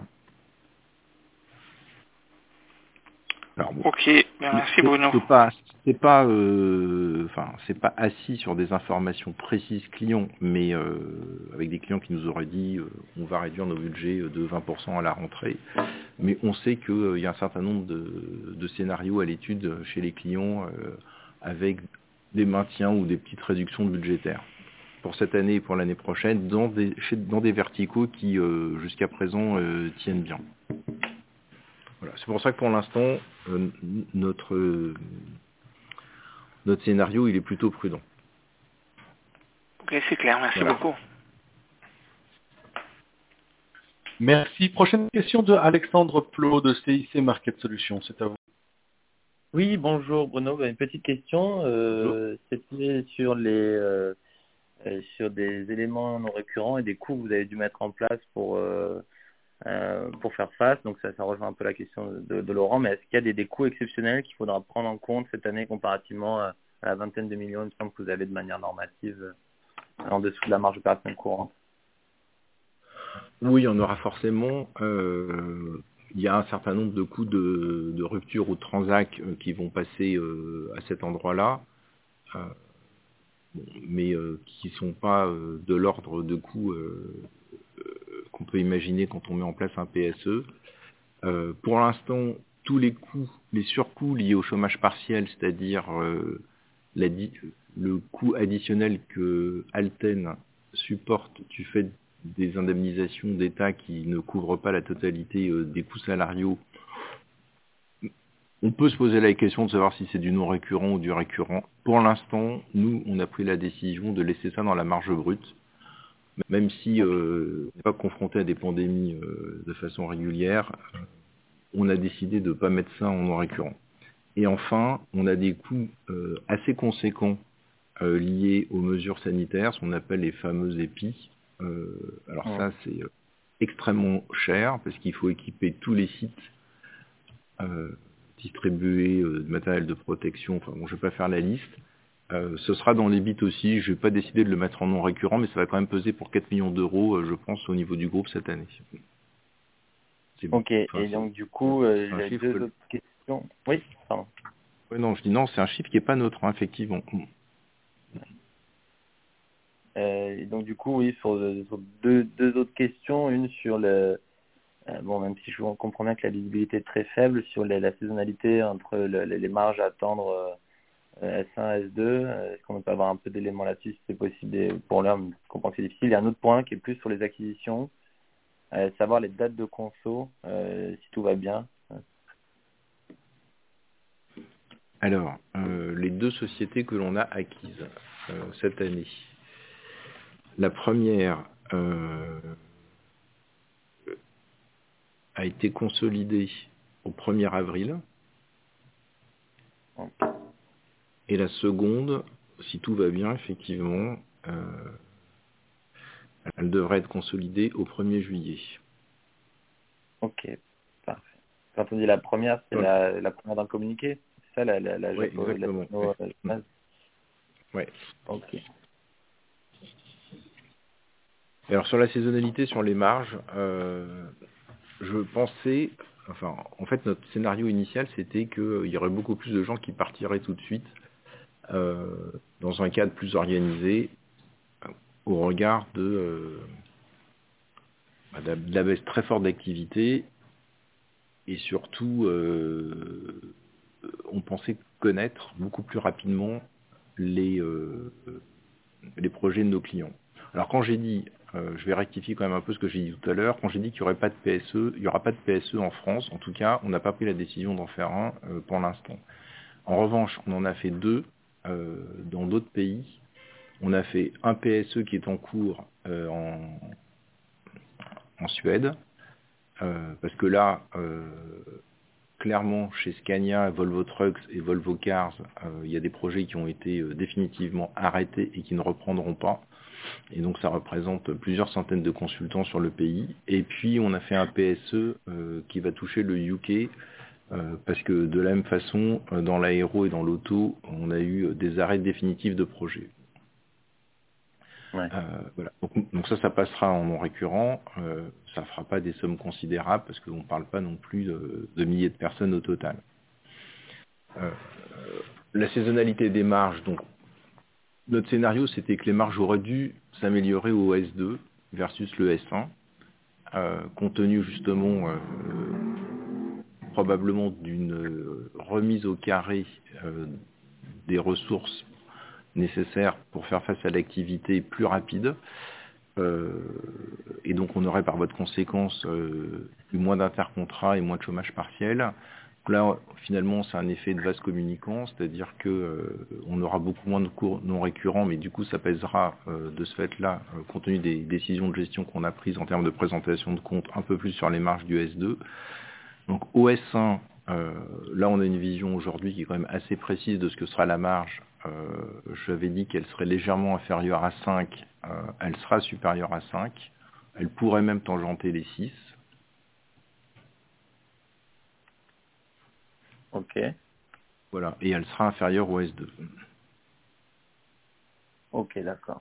Alors, bon, Ok, bien, merci Bruno. C'est pas, c'est pas, euh, enfin, c'est pas assis sur des informations précises clients, mais euh, avec des clients qui nous auraient dit, euh, on va réduire nos budgets de vingt pour cent à la rentrée. Mais on sait qu'il euh, y a un certain nombre de, de scénarios à l'étude chez les clients euh, avec des maintiens ou des petites réductions budgétaires pour cette année et pour l'année prochaine dans des, chez, dans des verticaux qui, euh, jusqu'à présent, euh, tiennent bien. Voilà. C'est pour ça que pour l'instant, euh, notre, euh, notre scénario, il est plutôt prudent. Ok, c'est clair, merci Voilà. beaucoup. Merci. Prochaine question de Alexandre Plot de C I C Market Solutions. C'est à vous. Oui, bonjour Bruno. Une petite question. Euh, C'était sur les euh, euh, sur des éléments non récurrents et des coûts que vous avez dû mettre en place pour euh, euh, pour faire face. Donc ça, ça rejoint un peu la question de, de Laurent. Mais est-ce qu'il y a des, des coûts exceptionnels qu'il faudra prendre en compte cette année comparativement à, à la vingtaine de millions, il me semble, que vous avez de manière normative euh, en dessous de la marge opérationnelle courante? Oui, il y en aura forcément. Euh, il y a un certain nombre de coûts de, de rupture ou de transac euh, qui vont passer euh, à cet endroit-là, euh, bon, mais euh, qui ne sont pas euh, de l'ordre de coûts euh, euh, qu'on peut imaginer quand on met en place un P S E. Euh, pour l'instant, tous les coûts, les surcoûts liés au chômage partiel, c'est-à-dire euh, la, le coût additionnel que Alten supporte du fait des indemnisations d'État qui ne couvrent pas la totalité euh, des coûts salariaux, on peut se poser la question de savoir si c'est du non récurrent ou du récurrent. Pour l'instant, nous, on a pris la décision de laisser ça dans la marge brute, même si euh, on n'est pas confronté à des pandémies euh, de façon régulière. On a décidé de ne pas mettre ça en non récurrent. Et enfin, on a des coûts euh, assez conséquents euh, liés aux mesures sanitaires, ce qu'on appelle les fameux E P I. Euh, alors Ouais. ça, c'est euh, extrêmement cher parce qu'il faut équiper tous les sites euh, distribués euh, de matériel de protection. Enfin bon, je ne vais pas faire la liste. Euh, ce sera dans les bits aussi. Je n'ai pas décidé de le mettre en non récurrent, mais ça va quand même peser pour quatre millions d'euros, euh, je pense, au niveau du groupe cette année. C'est bon. Ok. Enfin, Et c'est- donc du coup, euh, c'est un les chiffre deux que- autres questions. Oui, pardon. Ouais, non, je dis non, c'est un chiffre qui n'est pas neutre, hein, effectivement. Euh, et donc du coup, oui, sur, sur deux, deux autres questions, une sur le euh, bon, même si je comprends bien que la visibilité est très faible sur les, la saisonnalité entre le, les, les marges à attendre euh, S un, S deux, euh, est-ce qu'on peut avoir un peu d'éléments là-dessus si c'est possible? Et pour l'heure, je comprends que c'est difficile. Il y a un autre point qui est plus sur les acquisitions, euh, savoir les dates de conso, euh, si tout va bien. Alors, euh, les deux sociétés que l'on a acquises euh, cette année. La première euh, a été consolidée au premier avril Donc, et la seconde, si tout va bien, effectivement, euh, elle devrait être consolidée au premier juillet. ok, parfait. Quand on dit la première, c'est Voilà. la, la première dans le communiqué? C'est ça, la, la, la, Oui, Japo- la, exactement. Japo- Ouais. la japonaise? Ouais. Ok. Et alors sur la saisonnalité, sur les marges, euh, je pensais, enfin, en fait, notre scénario initial, c'était qu'il y aurait beaucoup plus de gens qui partiraient tout de suite euh, dans un cadre plus organisé au regard de, euh, de, la, de la baisse très forte d'activité et surtout, euh, on pensait connaître beaucoup plus rapidement les, euh, les projets de nos clients. Alors quand j'ai dit, euh, je vais rectifier quand même un peu ce que j'ai dit tout à l'heure, quand j'ai dit qu'il n'y aurait pas de P S E, il n'y aura pas de P S E en France, en tout cas, on n'a pas pris la décision d'en faire un euh, pour l'instant. En revanche, on en a fait deux euh, dans d'autres pays. On a fait un P S E qui est en cours euh, en, en Suède, euh, parce que là, euh, clairement, chez Scania, Volvo Trucks et Volvo Cars, euh, il y a des projets qui ont été euh, définitivement arrêtés et qui ne reprendront pas. Et donc ça représente plusieurs centaines de consultants sur le pays. Et puis on a fait un P S E euh, qui va toucher le U K, euh, parce que de la même façon, euh, dans l'aéro et dans l'auto, on a eu des arrêts définitifs de projets. Ouais. Euh, voilà. donc, donc ça, ça passera en non récurrent. Euh, ça ne fera pas des sommes considérables parce qu'on ne parle pas non plus de, de milliers de personnes au total. Euh, la saisonnalité des marges, donc notre scénario, c'était que les marges auraient dû s'améliorer au S deux versus le S un, euh, compte tenu justement euh, probablement d'une remise au carré euh, des ressources nécessaires pour faire face à l'activité plus rapide. Euh, et donc on aurait par voie de conséquence euh, eu moins d'intercontrats et moins de chômage partiel. Là, finalement, c'est un effet de vase communicant, c'est-à-dire que euh, on aura beaucoup moins de cours non récurrents, mais du coup, ça pèsera euh, de ce fait-là, euh, compte tenu des décisions de gestion qu'on a prises en termes de présentation de comptes, un peu plus sur les marges du S deux. Donc au S un, euh, là, on a une vision aujourd'hui qui est quand même assez précise de ce que sera la marge. Euh, J'avais dit qu'elle serait légèrement inférieure à cinq, euh, elle sera supérieure à cinq, elle pourrait même tangenter les six. Ok. Voilà, et elle sera inférieure au S deux. Ok, d'accord.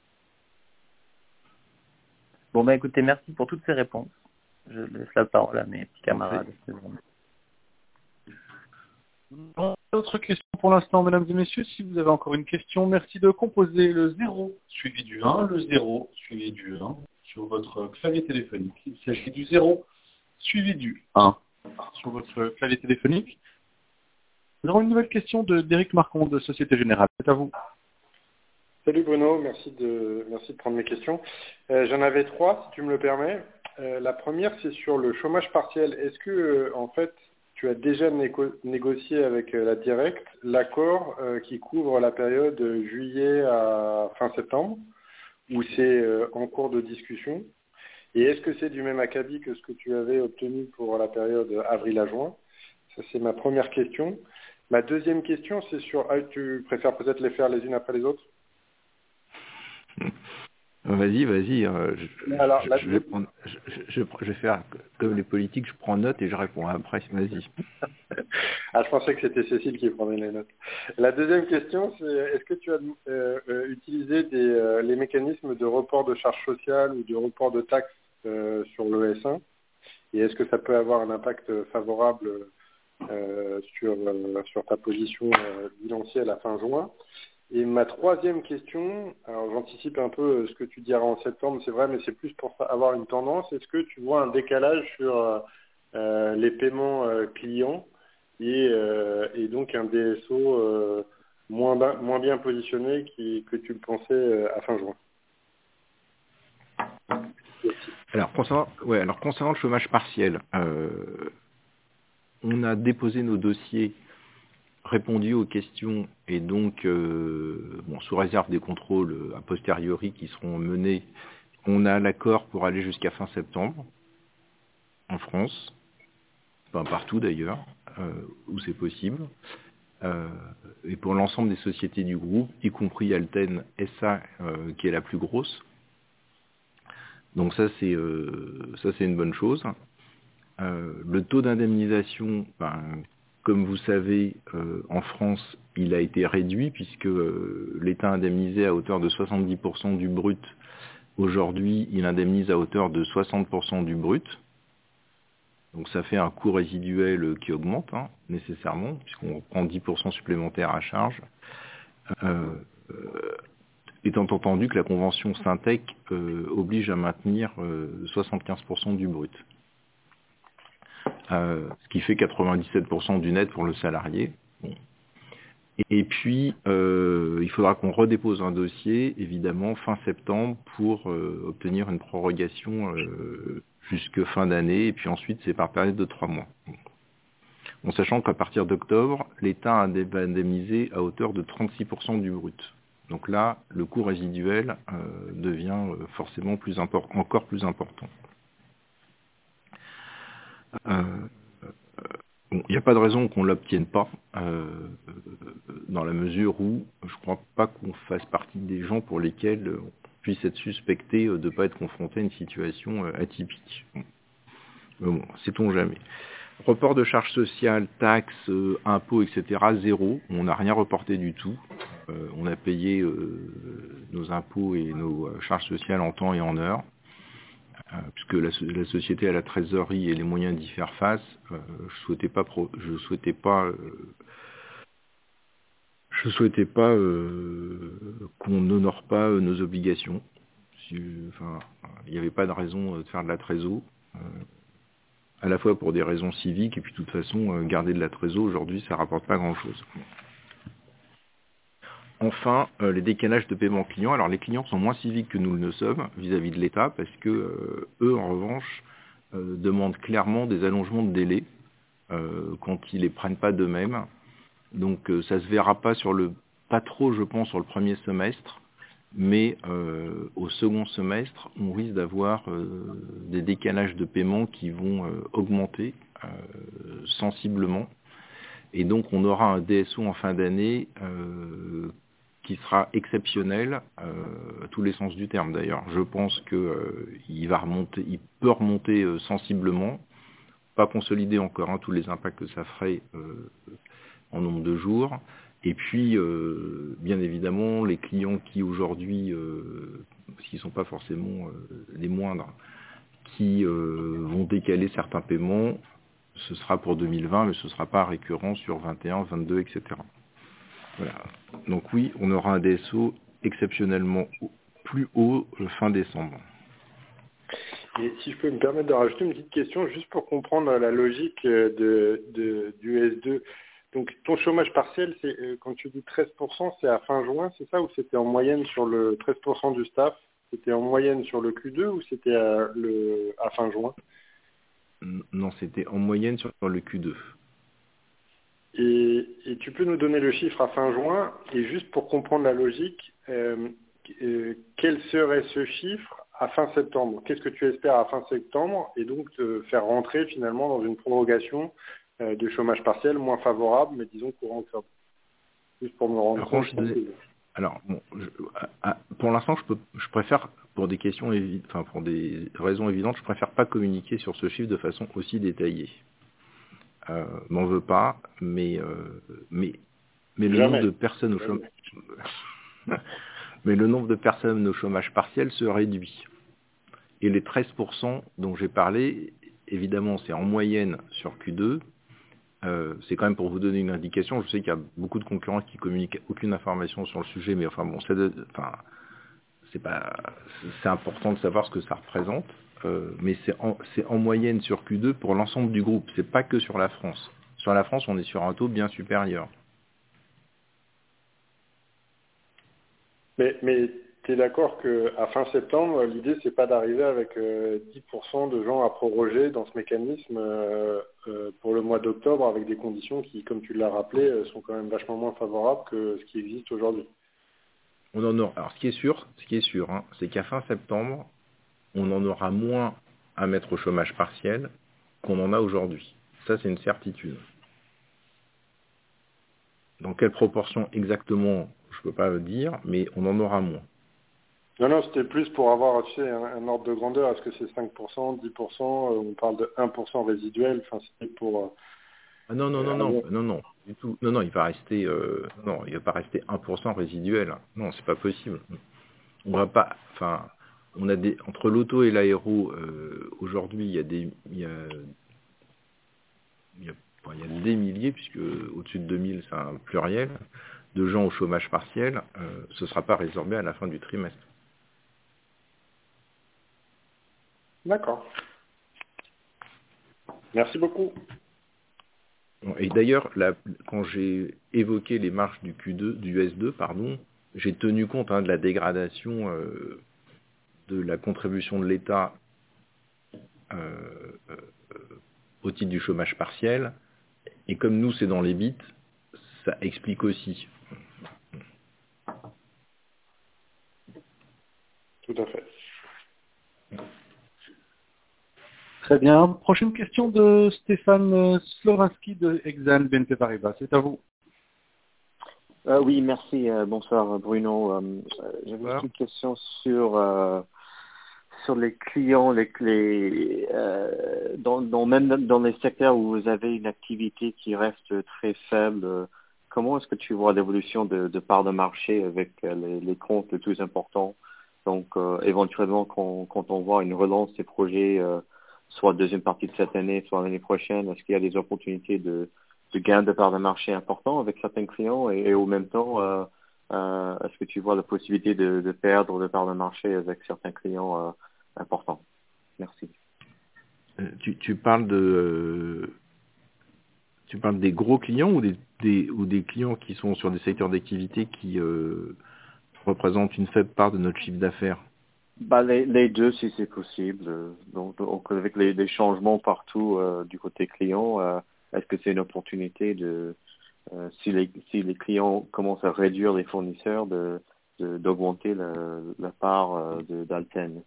Bon, bah écoutez, merci pour toutes ces réponses. Je laisse la parole à mes petits camarades. Autre question pour l'instant, mesdames et messieurs. Si vous avez encore une question, merci de composer le zéro suivi du un, le zéro suivi du un sur votre clavier téléphonique. Il s'agit du zéro suivi du un sur votre clavier téléphonique. Nous avons une nouvelle question de d'Éric Marcon de Société Générale. C'est à vous. Salut Bruno, merci de, merci de prendre mes questions. Euh, J'en avais trois, si tu me le permets. Euh, la première, c'est sur le chômage partiel. Est-ce que, euh, en fait, tu as déjà négo négocié avec euh, la Direct l'accord euh, qui couvre la période de juillet à fin septembre, ou c'est euh, en cours de discussion? Et est-ce que c'est du même acabit que ce que tu avais obtenu pour la période avril à juin? Ça, c'est ma première question. Ma deuxième question, c'est sur... Ah, tu préfères peut-être les faire les unes après les autres? Vas-y, vas-y. Euh, je, Alors, je, la... je, vais prendre, je, je, je vais faire comme les politiques, je prends note et je réponds après. Vas-y. Ah, je pensais que c'était Cécile qui prenait les notes. La deuxième question, c'est est-ce que tu as euh, euh, utilisé des, euh, les mécanismes de report de charges sociales ou de report de taxes euh, sur le S un? Et est-ce que ça peut avoir un impact favorable euh, sur, euh, sur ta position euh, bilancielle à fin juin? Et ma troisième question, alors j'anticipe un peu ce que tu diras en septembre, c'est vrai, mais c'est plus pour avoir une tendance. Est-ce que tu vois un décalage sur euh, les paiements euh, clients et, euh, et donc un D S O euh, moins, moins bien positionné qui, que tu le pensais euh, à fin juin? Alors concernant, ouais, alors concernant le chômage partiel, euh, on a déposé nos dossiers, répondu aux questions et donc, euh, bon, sous réserve des contrôles a posteriori qui seront menés, on a l'accord pour aller jusqu'à fin septembre en France, enfin partout d'ailleurs, euh, où c'est possible. Euh, et pour l'ensemble des sociétés du groupe, y compris Alten S A, euh, qui est la plus grosse. Donc ça c'est euh, ça c'est une bonne chose. Euh, le taux d'indemnisation, ben, comme vous savez, euh, en France, il a été réduit puisque euh, l'État indemnisait à hauteur de soixante-dix pour cent du brut. Aujourd'hui, il indemnise à hauteur de soixante pour cent du brut. Donc ça fait un coût résiduel qui augmente, hein, nécessairement, puisqu'on prend dix pour cent supplémentaires à charge. Euh, euh, étant entendu que la convention Syntec euh, oblige à maintenir euh, soixante-quinze pour cent du brut. Euh, ce qui fait quatre-vingt-dix-sept pour cent du net pour le salarié. Bon. Et, et puis, euh, il faudra qu'on redépose un dossier, évidemment, fin septembre, pour euh, obtenir une prorogation euh, jusque fin d'année, et puis ensuite, c'est par période de trois mois. en sachant qu'à partir d'octobre, l'État va indemniser à hauteur de trente-six pour cent du brut. Donc là, le coût résiduel euh, devient euh, forcément plus import- encore plus important. Euh, Bon, il n'y a pas de raison qu'on ne l'obtienne pas, euh, dans la mesure où je ne crois pas qu'on fasse partie des gens pour lesquels on puisse être suspecté de ne pas être confronté à une situation atypique. Bon, bon sait-on jamais. Report de charges sociales, taxes, euh, impôts, et cetera, zéro. On n'a rien reporté du tout. Euh, on a payé euh, nos impôts et nos charges sociales en temps et en heure. Euh, puisque la, la société a la trésorerie et les moyens d'y faire face, euh, je souhaitais pas, pro, je souhaitais pas, euh, je souhaitais pas euh, qu'on n'honore pas euh, nos obligations. Si, enfin, il n'y avait pas de raison de faire de la trésor, euh, à la fois pour des raisons civiques et puis de toute façon, euh, garder de la trésor aujourd'hui, ça rapporte pas grand-chose. Enfin, euh, les décalages de paiement clients. Alors les clients sont moins civiques que nous le sommes vis-à-vis de l'État parce que euh, eux, en revanche, euh, demandent clairement des allongements de délai euh, quand ils les prennent pas d'eux-mêmes. Donc euh, ça se verra pas sur le, pas trop, je pense, sur le premier semestre, mais euh, au second semestre, on risque d'avoir euh, des décalages de paiement qui vont euh, augmenter euh, sensiblement. Et donc on aura un D S O en fin d'année euh, qui sera exceptionnel, euh, à tous les sens du terme d'ailleurs. Je pense que euh, il va remonter, il peut remonter euh, sensiblement, pas consolider encore hein, tous les impacts que ça ferait euh, en nombre de jours. Et puis, euh, bien évidemment, les clients qui aujourd'hui, euh, parce qu'ils ne sont pas forcément euh, les moindres, qui euh, vont décaler certains paiements, ce sera pour deux mille vingt, mais ce ne sera pas récurrent sur vingt et un, vingt-deux, et cetera. Voilà. Donc oui, on aura un D S O exceptionnellement plus haut fin décembre. Et si je peux me permettre de rajouter une petite question, juste pour comprendre la logique de, de, du S deux. Donc ton chômage partiel, c'est quand tu dis treize pour cent, c'est à fin juin, c'est ça, ou c'était en moyenne sur le treize pour cent du staff? C'était en moyenne sur le Q deux ou c'était à, le, à fin juin? Non, c'était en moyenne sur le Q deux. Et, et tu peux nous donner le chiffre à fin juin, et juste pour comprendre la logique, euh, euh, quel serait ce chiffre à fin septembre? Qu'est-ce que tu espères à fin septembre, et donc te faire rentrer finalement dans une prorogation euh, de chômage partiel moins favorable, mais disons courant octobre? Juste pour me rendre Alors, compte. je disais, alors bon, je, à, pour l'instant, je, peux, je préfère, pour des questions, évi- enfin pour des raisons évidentes, je préfère pas communiquer sur ce chiffre de façon aussi détaillée. Euh, m'en veux pas, mais euh, mais mais le Jamais. nombre de personnes au chômage, mais le nombre de personnes au chômage partiel se réduit. Et les treize pour cent dont j'ai parlé, évidemment, c'est en moyenne sur Q deux. Euh, c'est quand même pour vous donner une indication. Je sais qu'il y a beaucoup de concurrents qui communiquent aucune information sur le sujet, mais enfin bon, c'est, de, enfin, c'est pas, c'est important de savoir ce que ça représente. Euh, mais c'est en, c'est en moyenne sur Q deux pour l'ensemble du groupe. C'est pas que sur la France. Sur la France, on est sur un taux bien supérieur. Mais, mais tu es d'accord qu'à fin septembre, l'idée, c'est pas d'arriver avec euh, dix pour cent de gens à proroger dans ce mécanisme euh, euh, pour le mois d'octobre, avec des conditions qui, comme tu l'as rappelé, euh, sont quand même vachement moins favorables que ce qui existe aujourd'hui. On en aura. Alors, ce qui est sûr, ce qui est sûr, hein, c'est qu'à fin septembre, on en aura moins à mettre au chômage partiel qu'on en a aujourd'hui. Ça, c'est une certitude. Dans quelle proportion exactement, je ne peux pas le dire, mais on en aura moins. Non, non, c'était plus pour avoir tu sais, un, un ordre de grandeur. Est-ce que c'est cinq pour cent, dix pour cent? On parle de un pour cent résiduel. Enfin, c'était pour... Euh, Ah non, non, non, euh, non, non, non, du tout. Non, non, il va rester, euh, non, il va pas rester un pour cent résiduel. Non, c'est pas possible. On va pas, enfin, on a des, entre l'auto et l'aéro, euh, aujourd'hui, il y a des, il y a, il y a, enfin, il y a des milliers, puisque au-dessus de deux mille, c'est un pluriel, de gens au chômage partiel, euh, ce sera pas résorbé à la fin du trimestre. D'accord. Merci beaucoup. Et d'ailleurs, là, quand j'ai évoqué les marges du Q deux, du S deux, pardon, j'ai tenu compte hein, de la dégradation euh, de la contribution de l'État euh, euh, au titre du chômage partiel, Et comme nous, c'est dans les bits, ça explique aussi. Tout à fait. Très bien. Prochaine question de Stéphane Slovinski de Exane B N P Paribas. C'est à vous. Euh, oui, merci. Euh, bonsoir Bruno. Euh, J'avais Bonsoir. juste une question sur euh, sur les clients, les, les euh, dans, dans même dans les secteurs où vous avez une activité qui reste très faible. euh, Comment est-ce que tu vois l'évolution de, de part de marché avec euh, les, les comptes les plus importants? Donc, euh, éventuellement, quand, quand on voit une relance des projets, euh, soit deuxième partie de cette année, soit l'année prochaine, est-ce qu'il y a des opportunités de, de gain de part de marché importants avec certains clients et, et au même temps, euh, euh, est-ce que tu vois la possibilité de, de perdre de part de marché avec certains clients euh, importants? Merci. Euh, tu, tu parles de, euh, tu parles des gros clients ou des, des ou des clients qui sont sur des secteurs d'activité qui euh, représentent une faible part de notre chiffre d'affaires? Bah, les, les deux, si c'est possible. Euh, Donc, donc avec les, les changements partout euh, du côté client, euh, est-ce que c'est une opportunité de, euh, si, les, si les clients commencent à réduire les fournisseurs, de de- d'augmenter la, la part euh, de- d'Alten?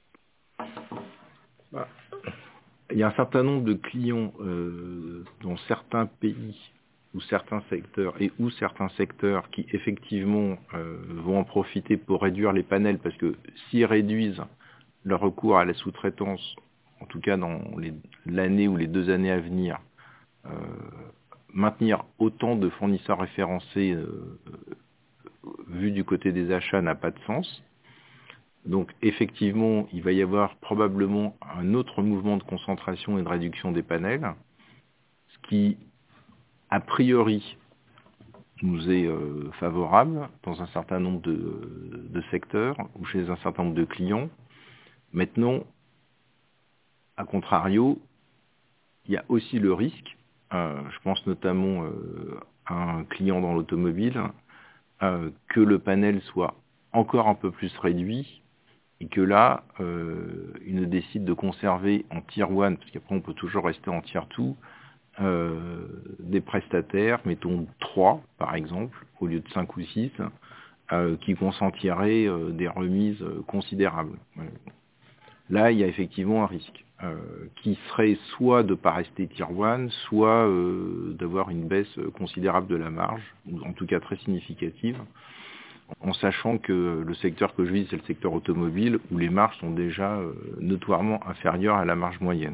Bah, il y a un certain nombre de clients euh, dans certains pays ou certains secteurs et ou certains secteurs qui effectivement euh, vont en profiter pour réduire les panels, parce que s'ils réduisent leur recours à la sous-traitance, en tout cas dans les- l'année ou les deux années à venir, euh, maintenir autant de fournisseurs référencés euh, vu du côté des achats n'a pas de sens. Donc effectivement, il va y avoir probablement un autre mouvement de concentration et de réduction des panels, ce qui, a priori, nous est euh, favorable dans un certain nombre de, de secteurs ou chez un certain nombre de clients. Maintenant, à contrario, il y a aussi le risque, euh, je pense notamment euh, à un client dans l'automobile, euh, que le panel soit encore un peu plus réduit et que là, euh, il ne décide de conserver en tier one, parce qu'après on peut toujours rester en tier two, euh, des prestataires, mettons trois par exemple, au lieu de cinq ou six, euh, qui consentiraient euh, des remises euh, considérables. Là, il y a effectivement un risque, euh, qui serait soit de ne pas rester tier one, soit euh, d'avoir une baisse considérable de la marge, ou en tout cas très significative, en sachant que le secteur que je vise, c'est le secteur automobile, où les marges sont déjà euh, notoirement inférieures à la marge moyenne.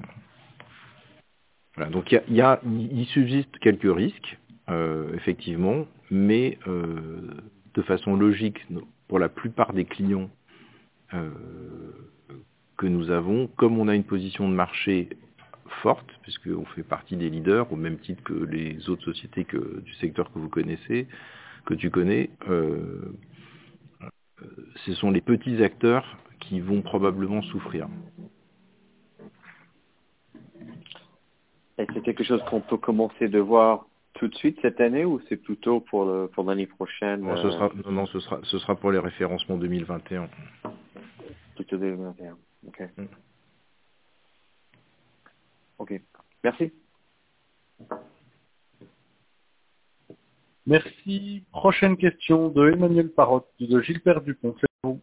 Voilà, donc il y a, il y a, il subsiste quelques risques, euh, effectivement, mais euh, de façon logique, pour la plupart des clients euh, que nous avons, comme on a une position de marché forte, puisqu'on fait partie des leaders, au même titre que les autres sociétés que, du secteur que vous connaissez, que tu connais, euh, ce sont les petits acteurs qui vont probablement souffrir. Et c'est quelque chose qu'on peut commencer de voir tout de suite cette année ou c'est plutôt pour le, pour l'année prochaine? Non, ce euh, sera, non, non, ce sera, ce sera pour les référencements deux mille vingt et un. Plutôt deux mille vingt et un. Ok. Mm. Ok. Merci. Merci. Prochaine question de Emmanuel Parotte de Gilbert Dupont. C'est à vous.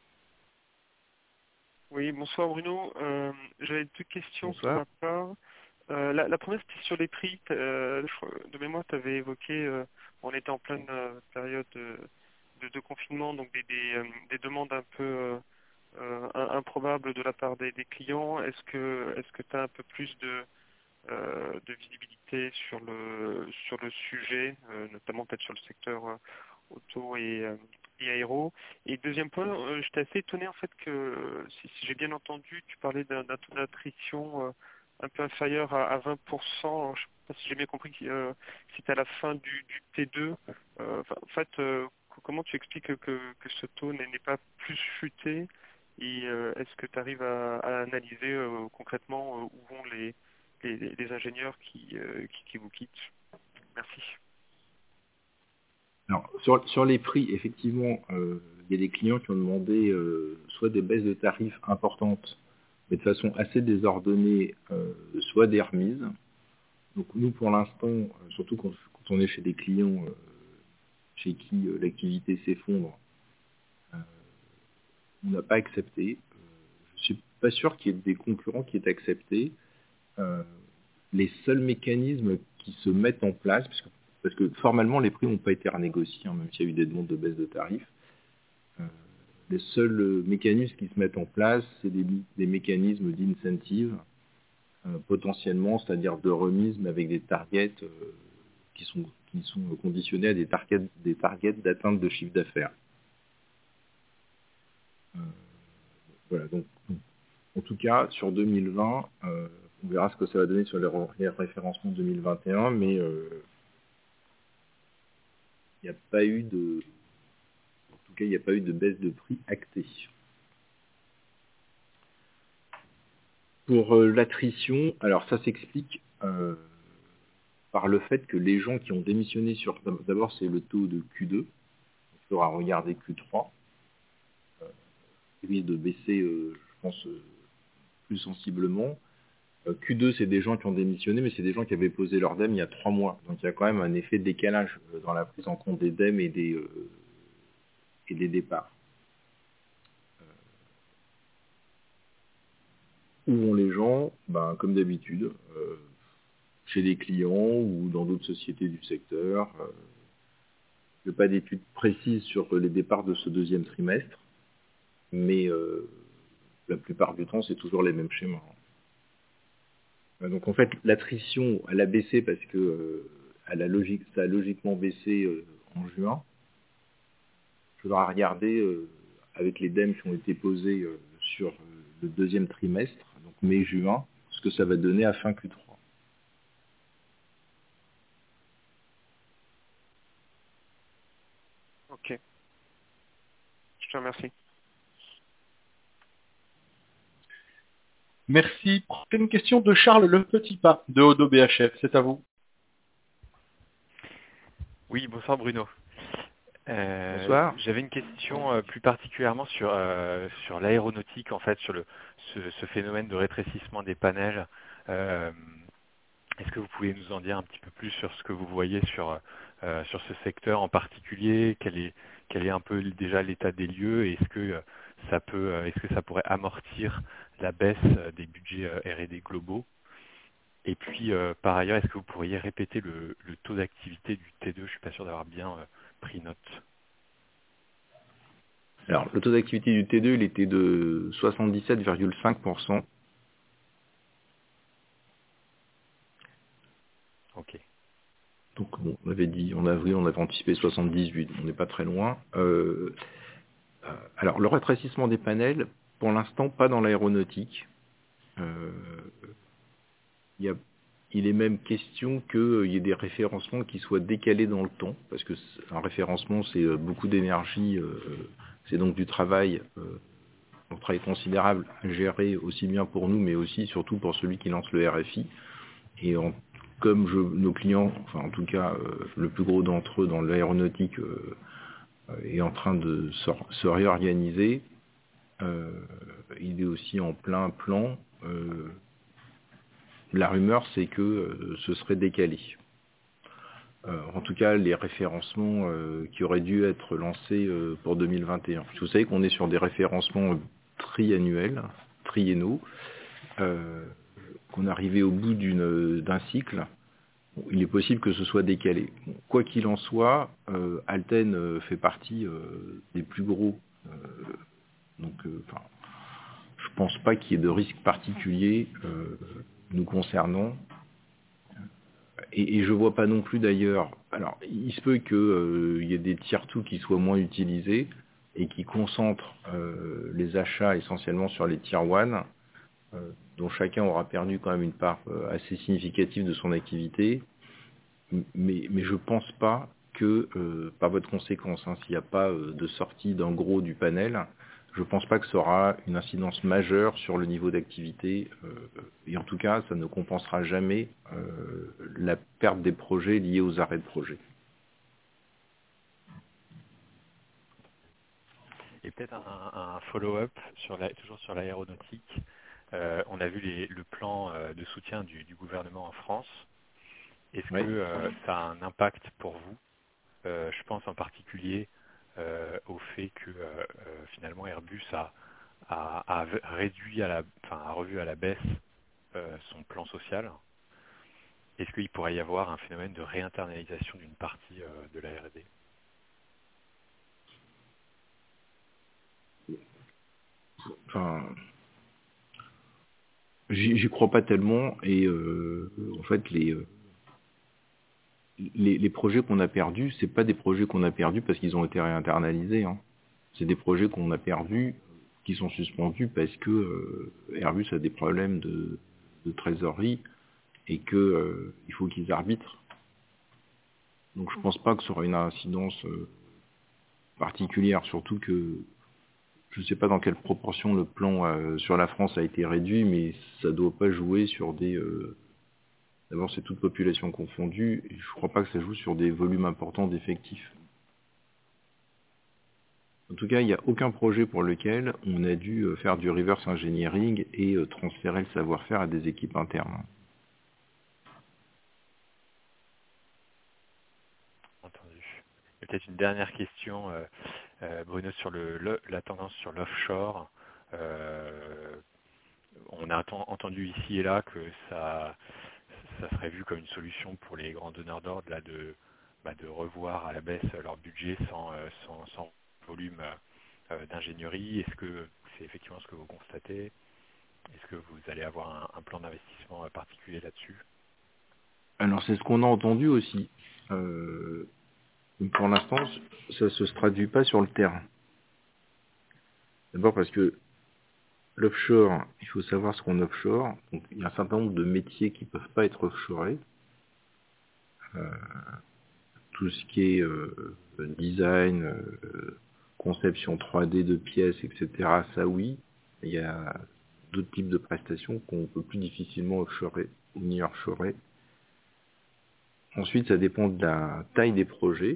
Oui, bonsoir Bruno. Euh, J'avais deux questions pour Bonsoir. ma part. Euh, la, la première, c'était sur les prix. Euh, je- de mémoire, tu avais évoqué, euh, on était en pleine euh, période de, de, de confinement, donc des, des, euh, des demandes un peu euh, euh, im- improbables de la part des, des clients. Est-ce que est-ce que tu as un peu plus de, euh, de visibilité sur le sur le sujet, euh, notamment peut-être sur le secteur euh, auto et, euh, et aéro. Et deuxième point, euh, j'étais assez étonné en fait que, si, si j'ai bien entendu, tu parlais d'un d'un taux d'attrition euh, un peu inférieur à, à vingt pour cent. Alors, je ne sais pas si j'ai bien compris que euh, c'était à la fin du, du T deux. Euh, enfin, en fait, euh, co- comment tu expliques que, que, que ce taux n'est n'est pas plus chuté et euh, est-ce que tu arrives à, à analyser euh, concrètement euh, où vont les, les, les ingénieurs qui, euh, qui, qui vous quittent? Merci. Alors, sur, sur les prix, effectivement, euh, il y a des clients qui ont demandé euh, soit des baisses de tarifs importantes, mais de façon assez désordonnée, euh, soit des remises. donc nous, pour l'instant, euh, surtout quand, quand on est chez des clients euh, chez qui euh, l'activité s'effondre, euh, on n'a pas accepté. Euh, je suis pas sûr qu'il y ait des concurrents qui aient accepté. Euh, les seuls mécanismes qui se mettent en place, parce que, parce que formellement les prix n'ont pas été renégociés, hein, même s'il y a eu des demandes de baisse de tarifs, euh, les seuls euh, mécanismes qui se mettent en place, c'est des, des mécanismes d'incentive, euh, potentiellement, c'est-à-dire de remise, mais avec des targets euh, qui sont, qui sont conditionnés à des targets, des targets d'atteinte de chiffre d'affaires. Euh, voilà, donc, donc, en tout cas, sur deux mille vingt, euh, on verra ce que ça va donner sur les, les référencements deux mille vingt et un, mais euh, il n'y a pas eu de, en tout cas, il n'y a pas eu de baisse de prix actée. Pour euh, l'attrition, alors ça s'explique euh, par le fait que les gens qui ont démissionné sur, d'abord c'est le taux de Q deux, il faudra regarder Q trois, euh, il risque de baisser, euh, je pense, euh, plus sensiblement. Euh, Q deux, c'est des gens qui ont démissionné, mais c'est des gens qui avaient posé leur D E M il y a trois mois. Donc il y a quand même un effet de décalage euh, dans la prise en compte des D E M et des, euh, et des départs. Où vont les gens? Ben, comme d'habitude, euh, chez des clients ou dans d'autres sociétés du secteur. Euh, je n'ai pas d'études précises sur les départs de ce deuxième trimestre, mais euh, la plupart du temps, c'est toujours les mêmes schémas. Donc en fait, l'attrition, elle a baissé parce que euh, elle a logique, ça a logiquement baissé euh, en juin. Il faudra regarder euh, avec les D E M qui ont été posés euh, sur euh, le deuxième trimestre, donc mai-juin, ce que ça va donner à fin Q trois. Ok. Je te remercie. Merci. Une question de Charles Le Petit Pas, de Odo B H F. C'est à vous. Oui, bonsoir Bruno. Euh, Bonsoir. J'avais une question euh, plus particulièrement sur, euh, sur l'aéronautique, en fait, sur le, ce, ce phénomène de rétrécissement des panels. Euh, Est-ce que vous pouvez nous en dire un petit peu plus sur ce que vous voyez sur, euh, sur ce secteur en particulier? Quel est, quel est un peu déjà l'état des lieux? Et est-ce que, euh, ça peut, euh, est-ce que ça pourrait amortir la baisse euh, des budgets euh, R et D globaux? Et puis, euh, par ailleurs, est-ce que vous pourriez répéter le, le taux d'activité du T deux? Je suis pas sûr d'avoir bien euh, pris note. Alors, le taux d'activité du T deux, il était de soixante-dix-sept virgule cinq pour cent. Ok. Donc, bon, on avait dit en avril, on avait anticipé soixante-dix-huit, on n'est pas très loin. Euh, euh, alors, le rétrécissement des panels, pour l'instant, pas dans l'aéronautique. Euh, il, y a, il est même question qu'il y ait des référencements qui soient décalés dans le temps, parce que un référencement, c'est beaucoup d'énergie, euh, c'est donc du travail, euh, un travail considérable à gérer aussi bien pour nous, mais aussi surtout pour celui qui lance le R F I. Et en, comme je, nos clients, enfin en tout cas euh, le plus gros d'entre eux dans l'aéronautique euh, est en train de se, se réorganiser, euh, il est aussi en plein plan. Euh, la rumeur, c'est que euh, ce serait décalé. Euh, en tout cas, les référencements euh, qui auraient dû être lancés euh, pour deux mille vingt et un. Vous savez qu'on est sur des référencements triannuels, triennaux, euh, qu'on est arrivé au bout d'une, d'un cycle. Bon, il est possible que ce soit décalé. Bon, quoi qu'il en soit, euh, Alten euh, fait partie euh, des plus gros. Euh, donc, euh, enfin, je pense pas qu'il y ait de risque particulier euh, nous concernant. Et, et je vois pas non plus d'ailleurs. Alors, il se peut qu'il euh, y ait des tiers-tout qui soient moins utilisés et qui concentrent euh, les achats essentiellement sur les tier one, euh, dont chacun aura perdu quand même une part euh, assez significative de son activité. Mais, mais je pense pas que, euh, par votre conséquence, hein, s'il n'y a pas euh, de sortie d'un gros du panel, je pense pas que ça aura une incidence majeure sur le niveau d'activité. Euh, et en tout cas, ça ne compensera jamais euh, la perte des projets liés aux arrêts de projet. Et peut-être un, un follow-up sur la, toujours sur l'aéronautique. Euh, on a vu les, le plan euh, de soutien du, du gouvernement en France. est-ce Oui. que euh, ça a un impact pour vous? Euh, je pense en particulier euh, au fait que euh, euh, finalement Airbus a, a, a réduit à la, enfin, a revu à la baisse euh, son plan social. Est-ce qu'il pourrait y avoir un phénomène de réinternalisation d'une partie euh, de la R et D? Enfin, j'y j'y crois pas tellement et euh, en fait les, euh, les les projets qu'on a perdus, c'est pas des projets qu'on a perdus parce qu'ils ont été réinternalisés, hein. C'est des projets qu'on a perdus qui sont suspendus parce que euh, Airbus a des problèmes de, de trésorerie et que euh, il faut qu'ils arbitrent. Donc je pense pas que ça aura une incidence euh, particulière, surtout que je ne sais pas dans quelle proportion le plan euh, sur la France a été réduit, mais ça ne doit pas jouer sur des... Euh... D'abord, c'est toute population confondue, et je ne crois pas que ça joue sur des volumes importants d'effectifs. En tout cas, il n'y a aucun projet pour lequel on a dû euh, faire du reverse engineering et euh, transférer le savoir-faire à des équipes internes. Entendu. Et peut-être une dernière question, euh, euh, Bruno, sur le, le- la tendance sur l'offshore. Euh, on a enten- entendu ici et là que ça, ça serait vu comme une solution pour les grands donneurs d'ordre là de, bah, de revoir à la baisse leur budget sans, euh, sans, sans volume euh, d'ingénierie. Est-ce que c'est effectivement ce que vous constatez? Est-ce que vous allez avoir un, un plan d'investissement euh, particulier là-dessus? Alors, c'est ce qu'on a entendu aussi. Euh, pour l'instant, ça ne se traduit pas sur le terrain. D'abord parce que l'offshore, il faut savoir ce qu'on offshore. Donc, il y a un certain nombre de métiers qui ne peuvent pas être offshorés. Euh, tout ce qui est euh, design, euh, conception trois D de pièces, et cetera, ça oui. Il y a d'autres types de prestations qu'on peut plus difficilement offshorer ou ni offshorer. Ensuite, ça dépend de la taille des projets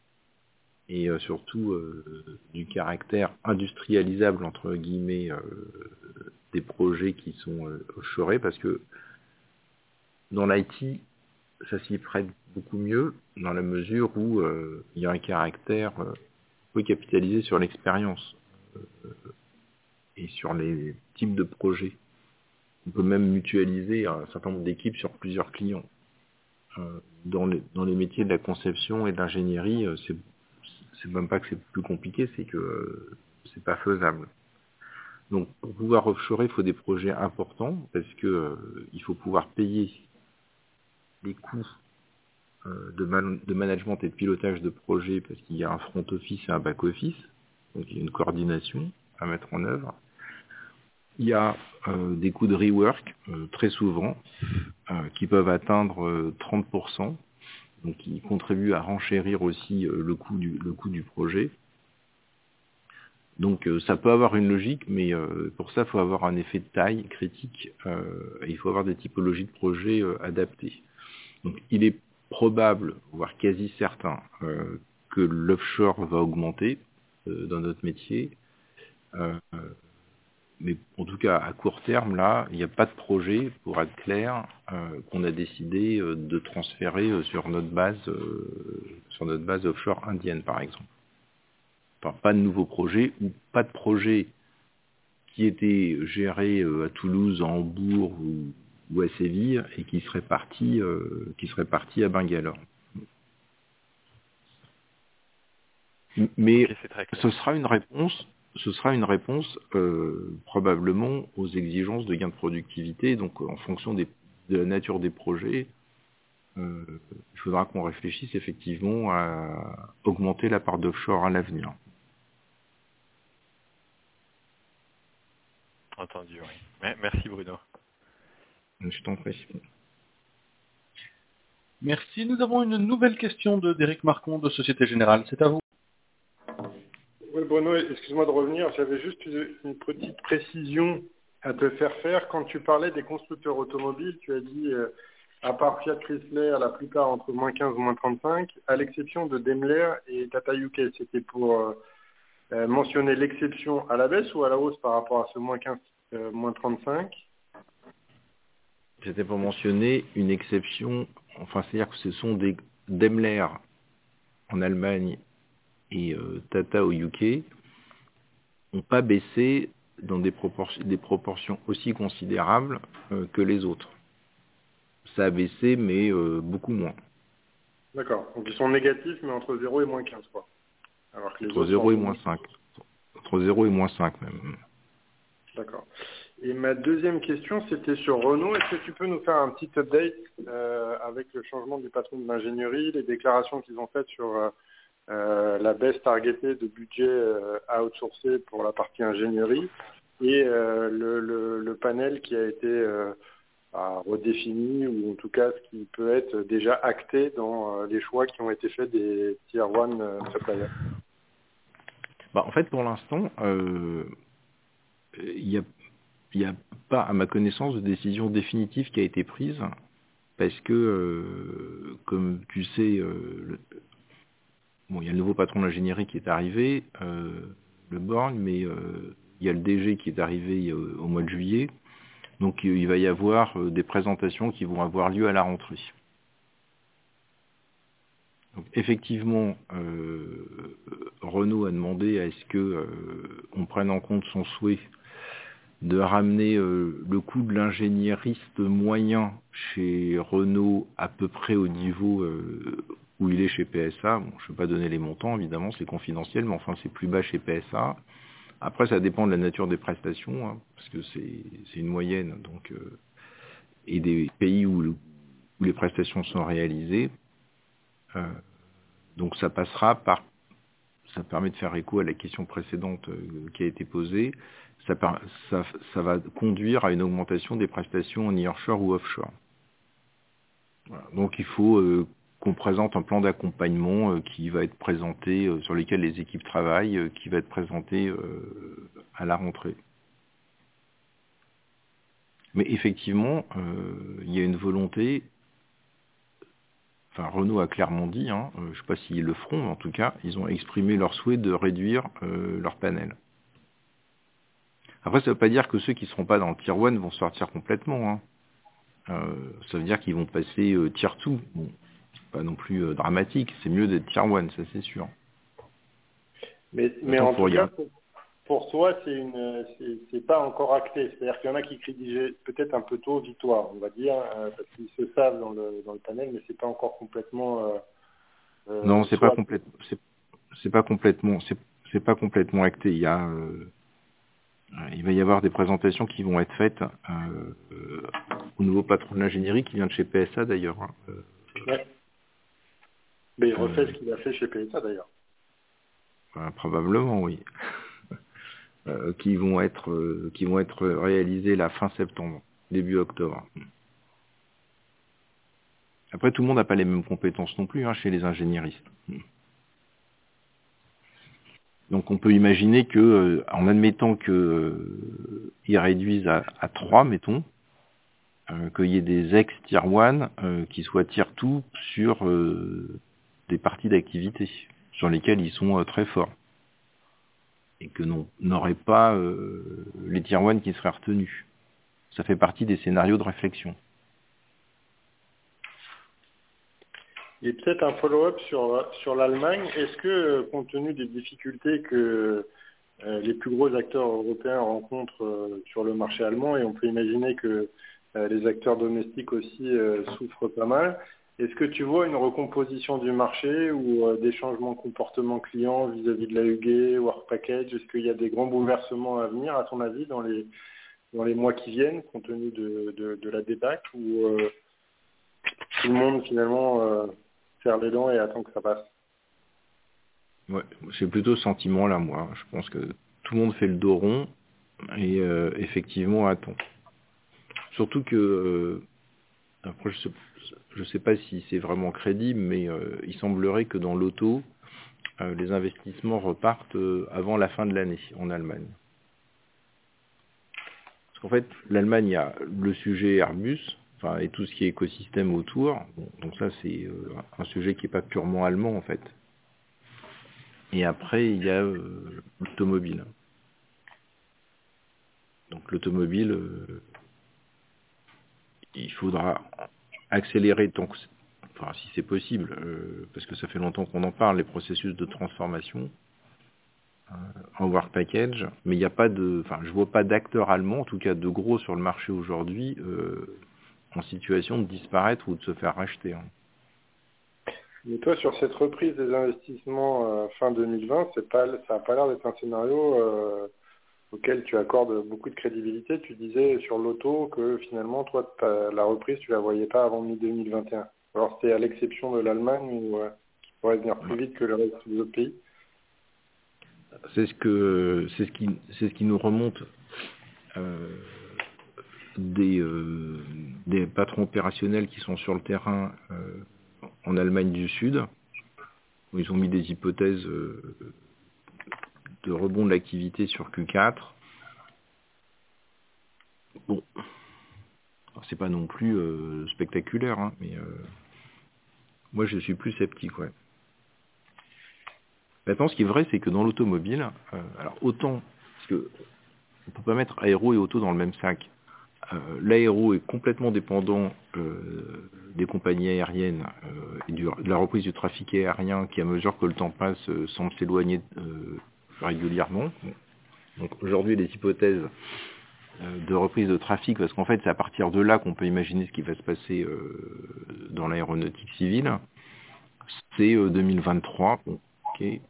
et euh, surtout euh, du caractère industrialisable, entre guillemets, euh, des projets qui sont euh, offshorés, parce que dans l'I T, ça s'y prête beaucoup mieux dans la mesure où euh, il y a un caractère euh, peu capitalisé sur l'expérience euh, et sur les types de projets. On peut même mutualiser un certain nombre d'équipes sur plusieurs clients. Euh, dans, les, dans les métiers de la conception et de l'ingénierie, euh, c'est c'est même pas que c'est plus compliqué, c'est que euh, c'est pas faisable. Donc pour pouvoir offshorer, il faut des projets importants parce que euh, il faut pouvoir payer les coûts euh, de, man de management et de pilotage de projet parce qu'il y a un front office et un back office, donc il y a une coordination à mettre en œuvre. Il y a euh, des coûts de rework euh, très souvent euh, qui peuvent atteindre euh, trente pour cent, donc qui contribuent à renchérir aussi euh, le coût du le coût du projet. Donc euh, ça peut avoir une logique, mais euh, pour ça, il faut avoir un effet de taille critique euh, et il faut avoir des typologies de projets euh, adaptées. Donc il est probable, voire quasi certain, euh, que l'offshore va augmenter euh, dans notre métier. Euh, mais en tout cas, à court terme, là, il n'y a pas de projet, pour être clair, euh, qu'on a décidé euh, de transférer euh, sur notre base, euh, sur notre base offshore indienne, par exemple. Enfin, pas de nouveaux projets ou pas de projets qui étaient gérés euh, à Toulouse, à Hambourg ou, ou à Séville et qui seraient partis, euh, qui seraient partis à Bangalore. Mais Ok, c'est très clair. ce sera une réponse, ce sera une réponse euh, probablement aux exigences de gain de productivité. Donc, en fonction des, de la nature des projets, euh, il faudra qu'on réfléchisse effectivement à augmenter la part d'offshore à l'avenir. Entendu, oui. Merci Bruno. Je t'en prie. Merci. Nous avons une nouvelle question de Déric Marcon de Société Générale. C'est à vous. Oui, Bruno, excuse-moi de revenir. J'avais juste une, une petite précision à te faire faire. Quand tu parlais des constructeurs automobiles, tu as dit, euh, à part Fiat Chrysler, la plupart entre moins quinze et moins trente-cinq, à l'exception de Daimler et Tata U K. C'était pour euh, euh, mentionner l'exception à la baisse ou à la hausse par rapport à ce moins quinze, euh, moins trente-cinq? C'était pour mentionner une exception enfin, c'est-à-dire que ce sont des Daimler en Allemagne et euh, Tata au U K n'ont pas baissé dans des proportions, des proportions aussi considérables euh, que les autres. Ça a baissé, mais euh, beaucoup moins. D'accord. Donc ils sont négatifs, mais entre zéro et moins quinze, quoi. Alors que les Entre autres zéro sont... et moins cinq. Entre zéro et moins cinq, même. D'accord. Et ma deuxième question, c'était sur Renault. Est-ce que tu peux nous faire un petit update euh, avec le changement du patron de l'ingénierie, les déclarations qu'ils ont faites sur euh, euh, la baisse targetée de budget euh, à outsourcer pour la partie ingénierie et euh, le, le, le panel qui a été euh, redéfini, ou en tout cas ce qui peut être déjà acté dans euh, les choix qui ont été faits des Tier one euh, suppliers. Bah, en fait, pour l'instant, euh, il n'y a, il y a pas, à ma connaissance, de décision définitive qui a été prise, parce que, euh, comme tu sais, euh, le, bon, il y a le nouveau patron de l'ingénierie qui est arrivé, euh, le Born, mais euh, il y a le D G qui est arrivé euh, au mois de juillet, donc il va y avoir euh, des présentations qui vont avoir lieu à la rentrée. Donc, effectivement, euh, Renault a demandé à ce que euh, on prenne en compte son souhait de ramener euh, le coût de l'ingénieriste moyen chez Renault à peu près au niveau euh, où il est chez P S A. Bon, je ne vais pas donner les montants, évidemment, c'est confidentiel, mais enfin c'est plus bas chez P S A. Après, ça dépend de la nature des prestations, hein, parce que c'est c'est une moyenne, donc euh, et des pays où, où les prestations sont réalisées. Euh, donc ça passera par, ça permet de faire écho à la question précédente euh, qui a été posée, ça, par, ça, ça va conduire à une augmentation des prestations en nearshore ou offshore. Voilà. Donc il faut euh, qu'on présente un plan d'accompagnement euh, qui va être présenté, euh, sur lequel les équipes travaillent, euh, qui va être présenté euh, à la rentrée. Mais effectivement, euh, il y a une volonté. Enfin, Renault a clairement dit, hein, euh, je ne sais pas s'ils le feront, mais en tout cas, ils ont exprimé leur souhait de réduire euh, leur panel. Après, ça ne veut pas dire que ceux qui ne seront pas dans le Tier one vont sortir complètement. Hein. Euh, ça veut dire qu'ils vont passer euh, Tier two. Bon, c'est pas non plus euh, dramatique, c'est mieux d'être Tier one, ça c'est sûr. Mais, mais en tout cas, pour, pour toi, c'est une, c'est, c'est pas encore acté. C'est-à-dire qu'il y en a qui crient peut-être un peu tôt victoire, on va dire, euh, parce qu'ils se savent dans le, dans le panel, mais c'est pas encore complètement. Euh, euh, non, c'est pas complètement, c'est, c'est pas complètement, c'est, c'est pas complètement acté. Il y a, euh, il va y avoir des présentations qui vont être faites euh, euh, au nouveau patron de l'ingénierie qui vient de chez P S A d'ailleurs. Hein. Euh, ouais. Mais il refait euh, ce qu'il a fait chez P S A d'ailleurs. Ben, probablement, oui. euh, qui vont être euh, qui vont être réalisés la fin septembre, début octobre. Après, tout le monde n'a pas les mêmes compétences non plus hein, chez les ingénieristes. Donc, on peut imaginer que, euh, en admettant que euh, ils réduisent à, à trois, mettons, euh, qu'il y ait des ex tier one euh, qui soient tier two sur euh, des parties d'activité sur lesquelles ils sont euh, très forts. Et que non, n'aurait pas euh, les tier one qui seraient retenus. Ça fait partie des scénarios de réflexion. Et peut-être un follow-up sur, sur l'Allemagne. Est-ce que, compte tenu des difficultés que euh, les plus gros acteurs européens rencontrent euh, sur le marché allemand, et on peut imaginer que euh, les acteurs domestiques aussi euh, souffrent pas mal, est-ce que tu vois une recomposition du marché ou euh, des changements de comportement client vis-à-vis de la U G, Work Package? Est-ce qu'il y a des grands bouleversements à venir, à ton avis, dans les, dans les mois qui viennent, compte tenu de, de, de la débâcle, ou euh, tout le monde finalement euh, serre les dents et attend que ça passe? Ouais, c'est plutôt ce sentiment-là, moi. Je pense que tout le monde fait le dos rond et euh, effectivement attend. Surtout que, euh, après, je sais, je sais pas si c'est vraiment crédible, mais euh, il semblerait que dans l'auto, euh, les investissements repartent euh, avant la fin de l'année en Allemagne. Parce qu'en fait, l'Allemagne, il y a le sujet Airbus, enfin, et tout ce qui est écosystème autour. Bon, donc ça, c'est euh, un sujet qui n'est pas purement allemand, en fait. Et après, il y a euh, l'automobile. Donc l'automobile, euh, il faudra accélérer tant que, enfin si c'est possible, euh, parce que ça fait longtemps qu'on en parle, les processus de transformation euh, en work package, mais il n'y a pas de, enfin je vois pas d'acteurs allemands, en tout cas de gros sur le marché aujourd'hui, euh, en situation de disparaître ou de se faire racheter. Hein. Mais toi, sur cette reprise des investissements euh, fin deux mille vingt, c'est pas, ça n'a pas l'air d'être un scénario euh, auquel tu accordes beaucoup de crédibilité. Tu disais sur l'auto que finalement, toi, la reprise, tu la voyais pas avant mi deux mille vingt et un. Alors, c'était à l'exception de l'Allemagne où euh, qui pourrait venir plus vite que le reste des autres pays. C'est ce que, c'est ce qui, c'est ce qui nous remonte euh, des, euh, des patrons opérationnels qui sont sur le terrain euh, en Allemagne du Sud, où ils ont mis des hypothèses euh, de rebond de l'activité sur Q quatre. Bon, alors, c'est pas non plus euh, spectaculaire, hein, mais euh, moi je suis plus sceptique, ouais. Maintenant, ce qui est vrai, c'est que dans l'automobile, euh, alors autant, parce que on peut pas mettre aéro et auto dans le même sac. Euh, L'aéro est complètement dépendant euh, des compagnies aériennes euh, et du, de la reprise du trafic aérien qui, à mesure que le temps passe, euh, semble s'éloigner euh, régulièrement. Bon. Donc aujourd'hui, les hypothèses euh, de reprise de trafic, parce qu'en fait, c'est à partir de là qu'on peut imaginer ce qui va se passer euh, dans l'aéronautique civile, c'est euh, deux mille vingt-trois. Bon, okay.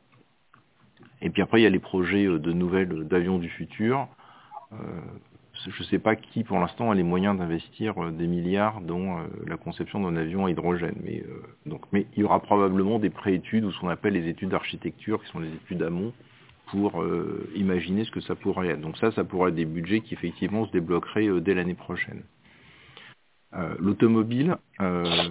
Et puis après, il y a les projets euh, de nouvelles d'avions du futur. Euh, je ne sais pas qui, pour l'instant, a les moyens d'investir euh, des milliards dans euh, la conception d'un avion à hydrogène. Mais, euh, donc, mais il y aura probablement des pré-études ou ce qu'on appelle les études d'architecture, qui sont les études amont, pour euh, imaginer ce que ça pourrait être. Donc ça, ça pourrait être des budgets qui effectivement se débloqueraient euh, dès l'année prochaine. Euh, L'automobile, euh,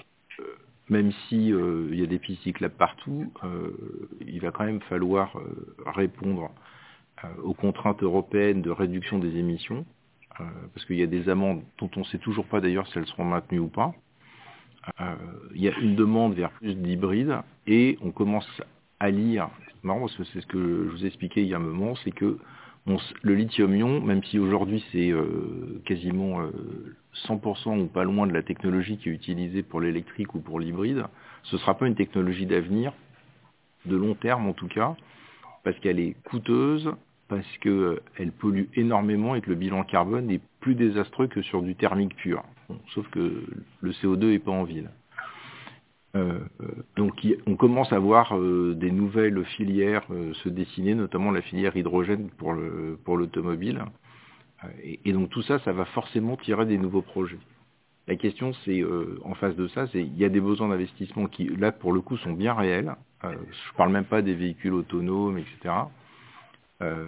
même si euh, il y a des pistes cyclables partout, euh, il va quand même falloir euh, répondre aux contraintes européennes de réduction des émissions, euh, parce qu'il y a des amendes dont on ne sait toujours pas d'ailleurs si elles seront maintenues ou pas. Euh, il y a une demande vers plus d'hybrides, et on commence à lire, c'est marrant parce que c'est ce que je vous expliquais il y a un moment, c'est que on, le lithium-ion, même si aujourd'hui c'est euh, quasiment euh, cent pour cent ou pas loin de la technologie qui est utilisée pour l'électrique ou pour l'hybride, ce ne sera pas une technologie d'avenir, de long terme en tout cas, parce qu'elle est coûteuse, parce qu'elle pollue énormément et que le bilan carbone est plus désastreux que sur du thermique pur. Bon, sauf que le C O deux n'est pas en ville. Euh, donc on commence à voir euh, des nouvelles filières euh, se dessiner, notamment la filière hydrogène pour le, pour l'automobile. Et, et donc tout ça, ça va forcément tirer des nouveaux projets. La question, c'est, euh, en face de ça, c'est il y a des besoins d'investissement qui, là, pour le coup, sont bien réels. Euh, je parle même pas des véhicules autonomes, et cetera. Euh,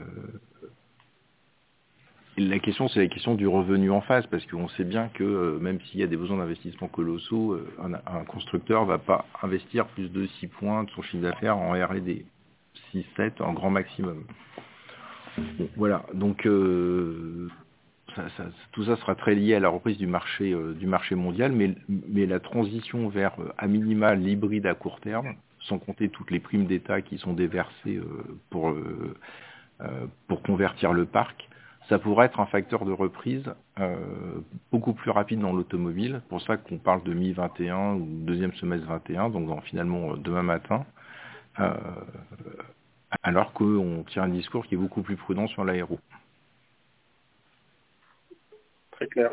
la question, c'est la question du revenu en face, parce qu'on sait bien que euh, même s'il y a des besoins d'investissement colossaux, euh, un, un constructeur va pas investir plus de six points de son chiffre d'affaires en R et D, six sept en grand maximum. Bon, voilà, donc euh, ça, ça, tout ça sera très lié à la reprise du marché, euh, du marché mondial, mais, mais la transition vers, euh, à minima, l'hybride à court terme, sans compter toutes les primes d'État qui sont déversées euh, pour... Euh, Euh, pour convertir le parc, ça pourrait être un facteur de reprise euh, beaucoup plus rapide dans l'automobile. C'est pour ça qu'on parle de mi vingt et un ou deuxième semestre vingt et un, donc dans, finalement demain matin, euh, alors qu'on tient un discours qui est beaucoup plus prudent sur l'aéro. Très clair.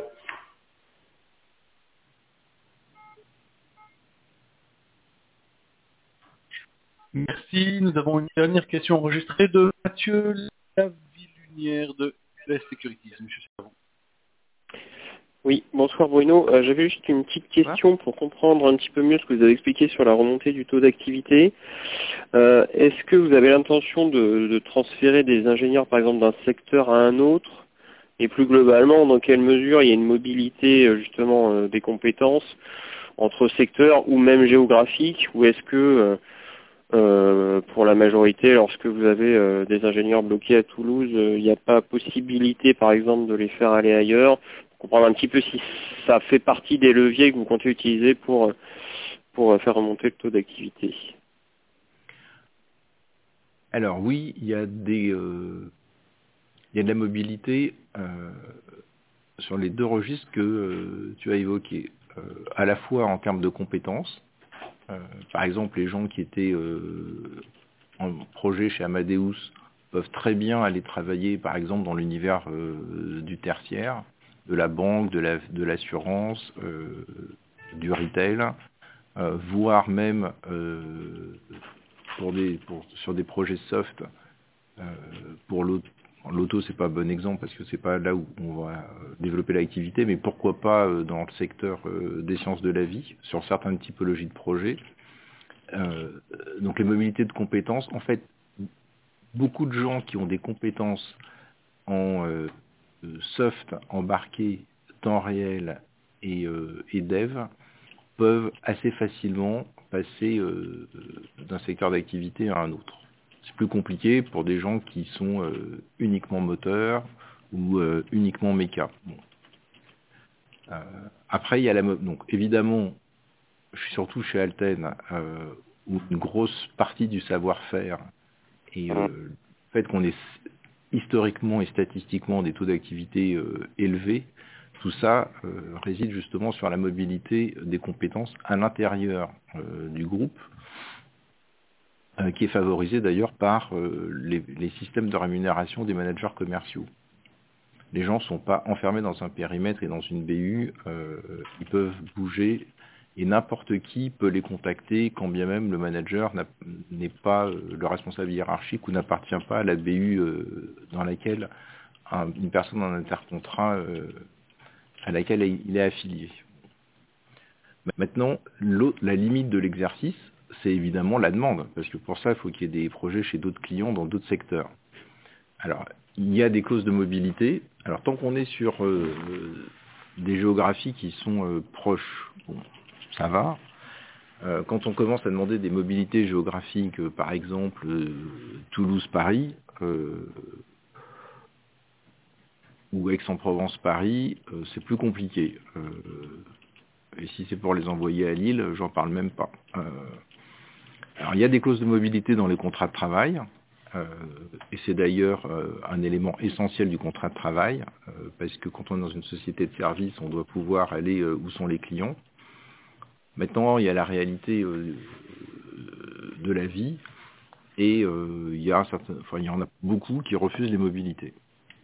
Merci. Nous avons une dernière question enregistrée de Mathieu Lavillunière de U S Securities. Monsieur Savon. Oui, bonsoir Bruno. Euh, J'avais juste une petite question pour comprendre un petit peu mieux ce que vous avez expliqué sur la remontée du taux d'activité. Euh, Est-ce que vous avez l'intention de, de transférer des ingénieurs, par exemple, d'un secteur à un autre? Et plus globalement, dans quelle mesure il y a une mobilité justement euh, des compétences entre secteurs ou même géographiques? Ou est-ce que euh, Euh, pour la majorité, lorsque vous avez euh, des ingénieurs bloqués à Toulouse, il euh, n'y a pas possibilité, par exemple, de les faire aller ailleurs. Pour comprendre un petit peu si ça fait partie des leviers que vous comptez utiliser pour, pour faire remonter le taux d'activité. Alors oui, il y a des, euh, il y a de la mobilité euh, sur les deux registres que euh, tu as évoqués. euh, à la fois en termes de compétences. Euh, par exemple, les gens qui étaient euh, en projet chez Amadeus peuvent très bien aller travailler, par exemple, dans l'univers euh, du tertiaire, de la banque, de la, de l'assurance, euh, du retail, euh, voire même euh, pour des, pour, sur des projets soft. Euh, pour l'auto, l'auto c'est pas un bon exemple parce que c'est pas là où on va développer l'activité, mais pourquoi pas euh, dans le secteur euh, des sciences de la vie, sur certaines typologies de projets. Euh, donc les mobilités de compétences, en fait, beaucoup de gens qui ont des compétences en euh, soft, embarqué, temps réel et, euh, et dev peuvent assez facilement passer euh, d'un secteur d'activité à un autre. C'est plus compliqué pour des gens qui sont euh, uniquement moteurs ou euh, uniquement méca. Bon. Euh, après, il y a la mo- donc évidemment, je suis surtout chez Alten, euh, où une grosse partie du savoir-faire et euh, le fait qu'on ait historiquement et statistiquement des taux d'activité euh, élevés, tout ça euh, réside justement sur la mobilité des compétences à l'intérieur euh, du groupe, euh, qui est favorisée d'ailleurs par euh, les, les systèmes de rémunération des managers commerciaux. Les gens ne sont pas enfermés dans un périmètre et dans une B U, euh, ils peuvent bouger et n'importe qui peut les contacter quand bien même le manager n'a, n'est pas euh, le responsable hiérarchique ou n'appartient pas à la B U euh, dans laquelle un, une personne en intercontrat euh, à laquelle il est affilié. Maintenant, la limite de l'exercice, c'est évidemment la demande, parce que pour ça, il faut qu'il y ait des projets chez d'autres clients dans d'autres secteurs. Alors, il y a des clauses de mobilité. Alors, tant qu'on est sur euh, des géographies qui sont euh, proches, bon, ça va. Euh, quand on commence à demander des mobilités géographiques, euh, par exemple euh, Toulouse-Paris, euh, ou Aix-en-Provence-Paris, euh, c'est plus compliqué. Euh, et si c'est pour les envoyer à Lille, j'en parle même pas. Euh, alors, il y a des clauses de mobilité dans les contrats de travail. Euh, et c'est d'ailleurs euh, un élément essentiel du contrat de travail, euh, parce que quand on est dans une société de service, on doit pouvoir aller euh, où sont les clients. Maintenant, il y a la réalité euh, de la vie, et euh, il, y a un certain, enfin, il y en a beaucoup qui refusent les mobilités.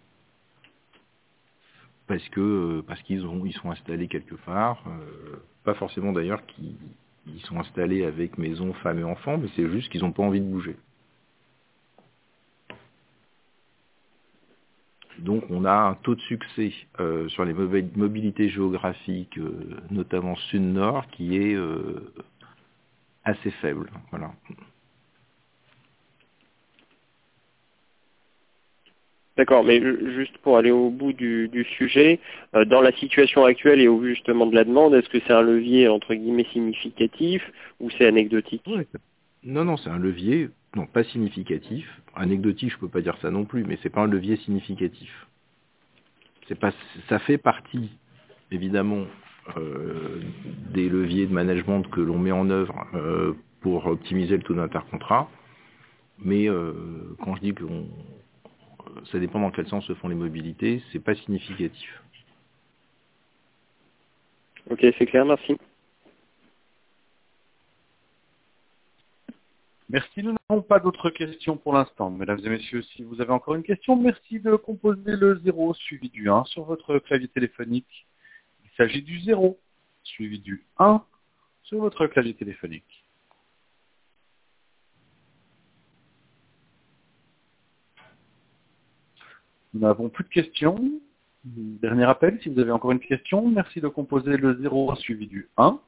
Parce que parce qu'ils ont, ils sont installés quelque part, euh, pas forcément d'ailleurs qu'ils ils sont installés avec maison, femme et enfants, mais c'est juste qu'ils n'ont pas envie de bouger. Donc on a un taux de succès euh, sur les mobilités géographiques, euh, notamment sud-nord, qui est euh, assez faible. Voilà. D'accord, mais juste pour aller au bout du, du sujet, euh, dans la situation actuelle et au vu justement de la demande, est-ce que c'est un levier entre guillemets significatif ou c'est anecdotique? Ouais. Non, non, c'est un levier, non, pas significatif. Anecdotique, je peux pas dire ça non plus, mais c'est pas un levier significatif. C'est pas, ça fait partie, évidemment, euh, des leviers de management que l'on met en œuvre euh, pour optimiser le taux d'intercontrat. Mais euh, quand je dis que on, ça dépend dans quel sens se font les mobilités, c'est pas significatif. Ok, c'est clair, merci. Merci, nous n'avons pas d'autres questions pour l'instant. Mesdames et messieurs, si vous avez encore une question, merci de composer le zéro suivi du un sur votre clavier téléphonique. Il s'agit du zéro suivi du un sur votre clavier téléphonique. Nous n'avons plus de questions. Dernier appel, si vous avez encore une question, merci de composer le zéro suivi du un.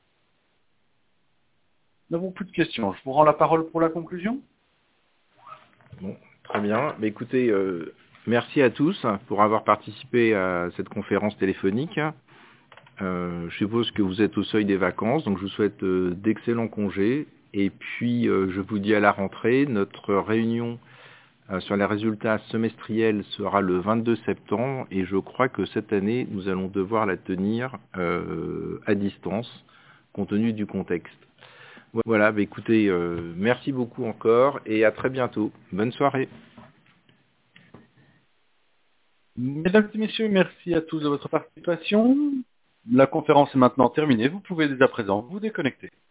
Nous n'avons plus de questions. Je vous rends la parole pour la conclusion. Bon, très bien. Mais écoutez, euh, merci à tous pour avoir participé à cette conférence téléphonique. Euh, je suppose que vous êtes au seuil des vacances, donc je vous souhaite euh, d'excellents congés. Et puis, euh, je vous dis à la rentrée, notre réunion euh, sur les résultats semestriels sera le vingt-deux septembre. Et je crois que cette année, nous allons devoir la tenir euh, à distance, compte tenu du contexte. Voilà, bah écoutez, euh, merci beaucoup encore et à très bientôt. Bonne soirée. Mesdames et messieurs, merci à tous de votre participation. La conférence est maintenant terminée. Vous pouvez dès à présent vous déconnecter.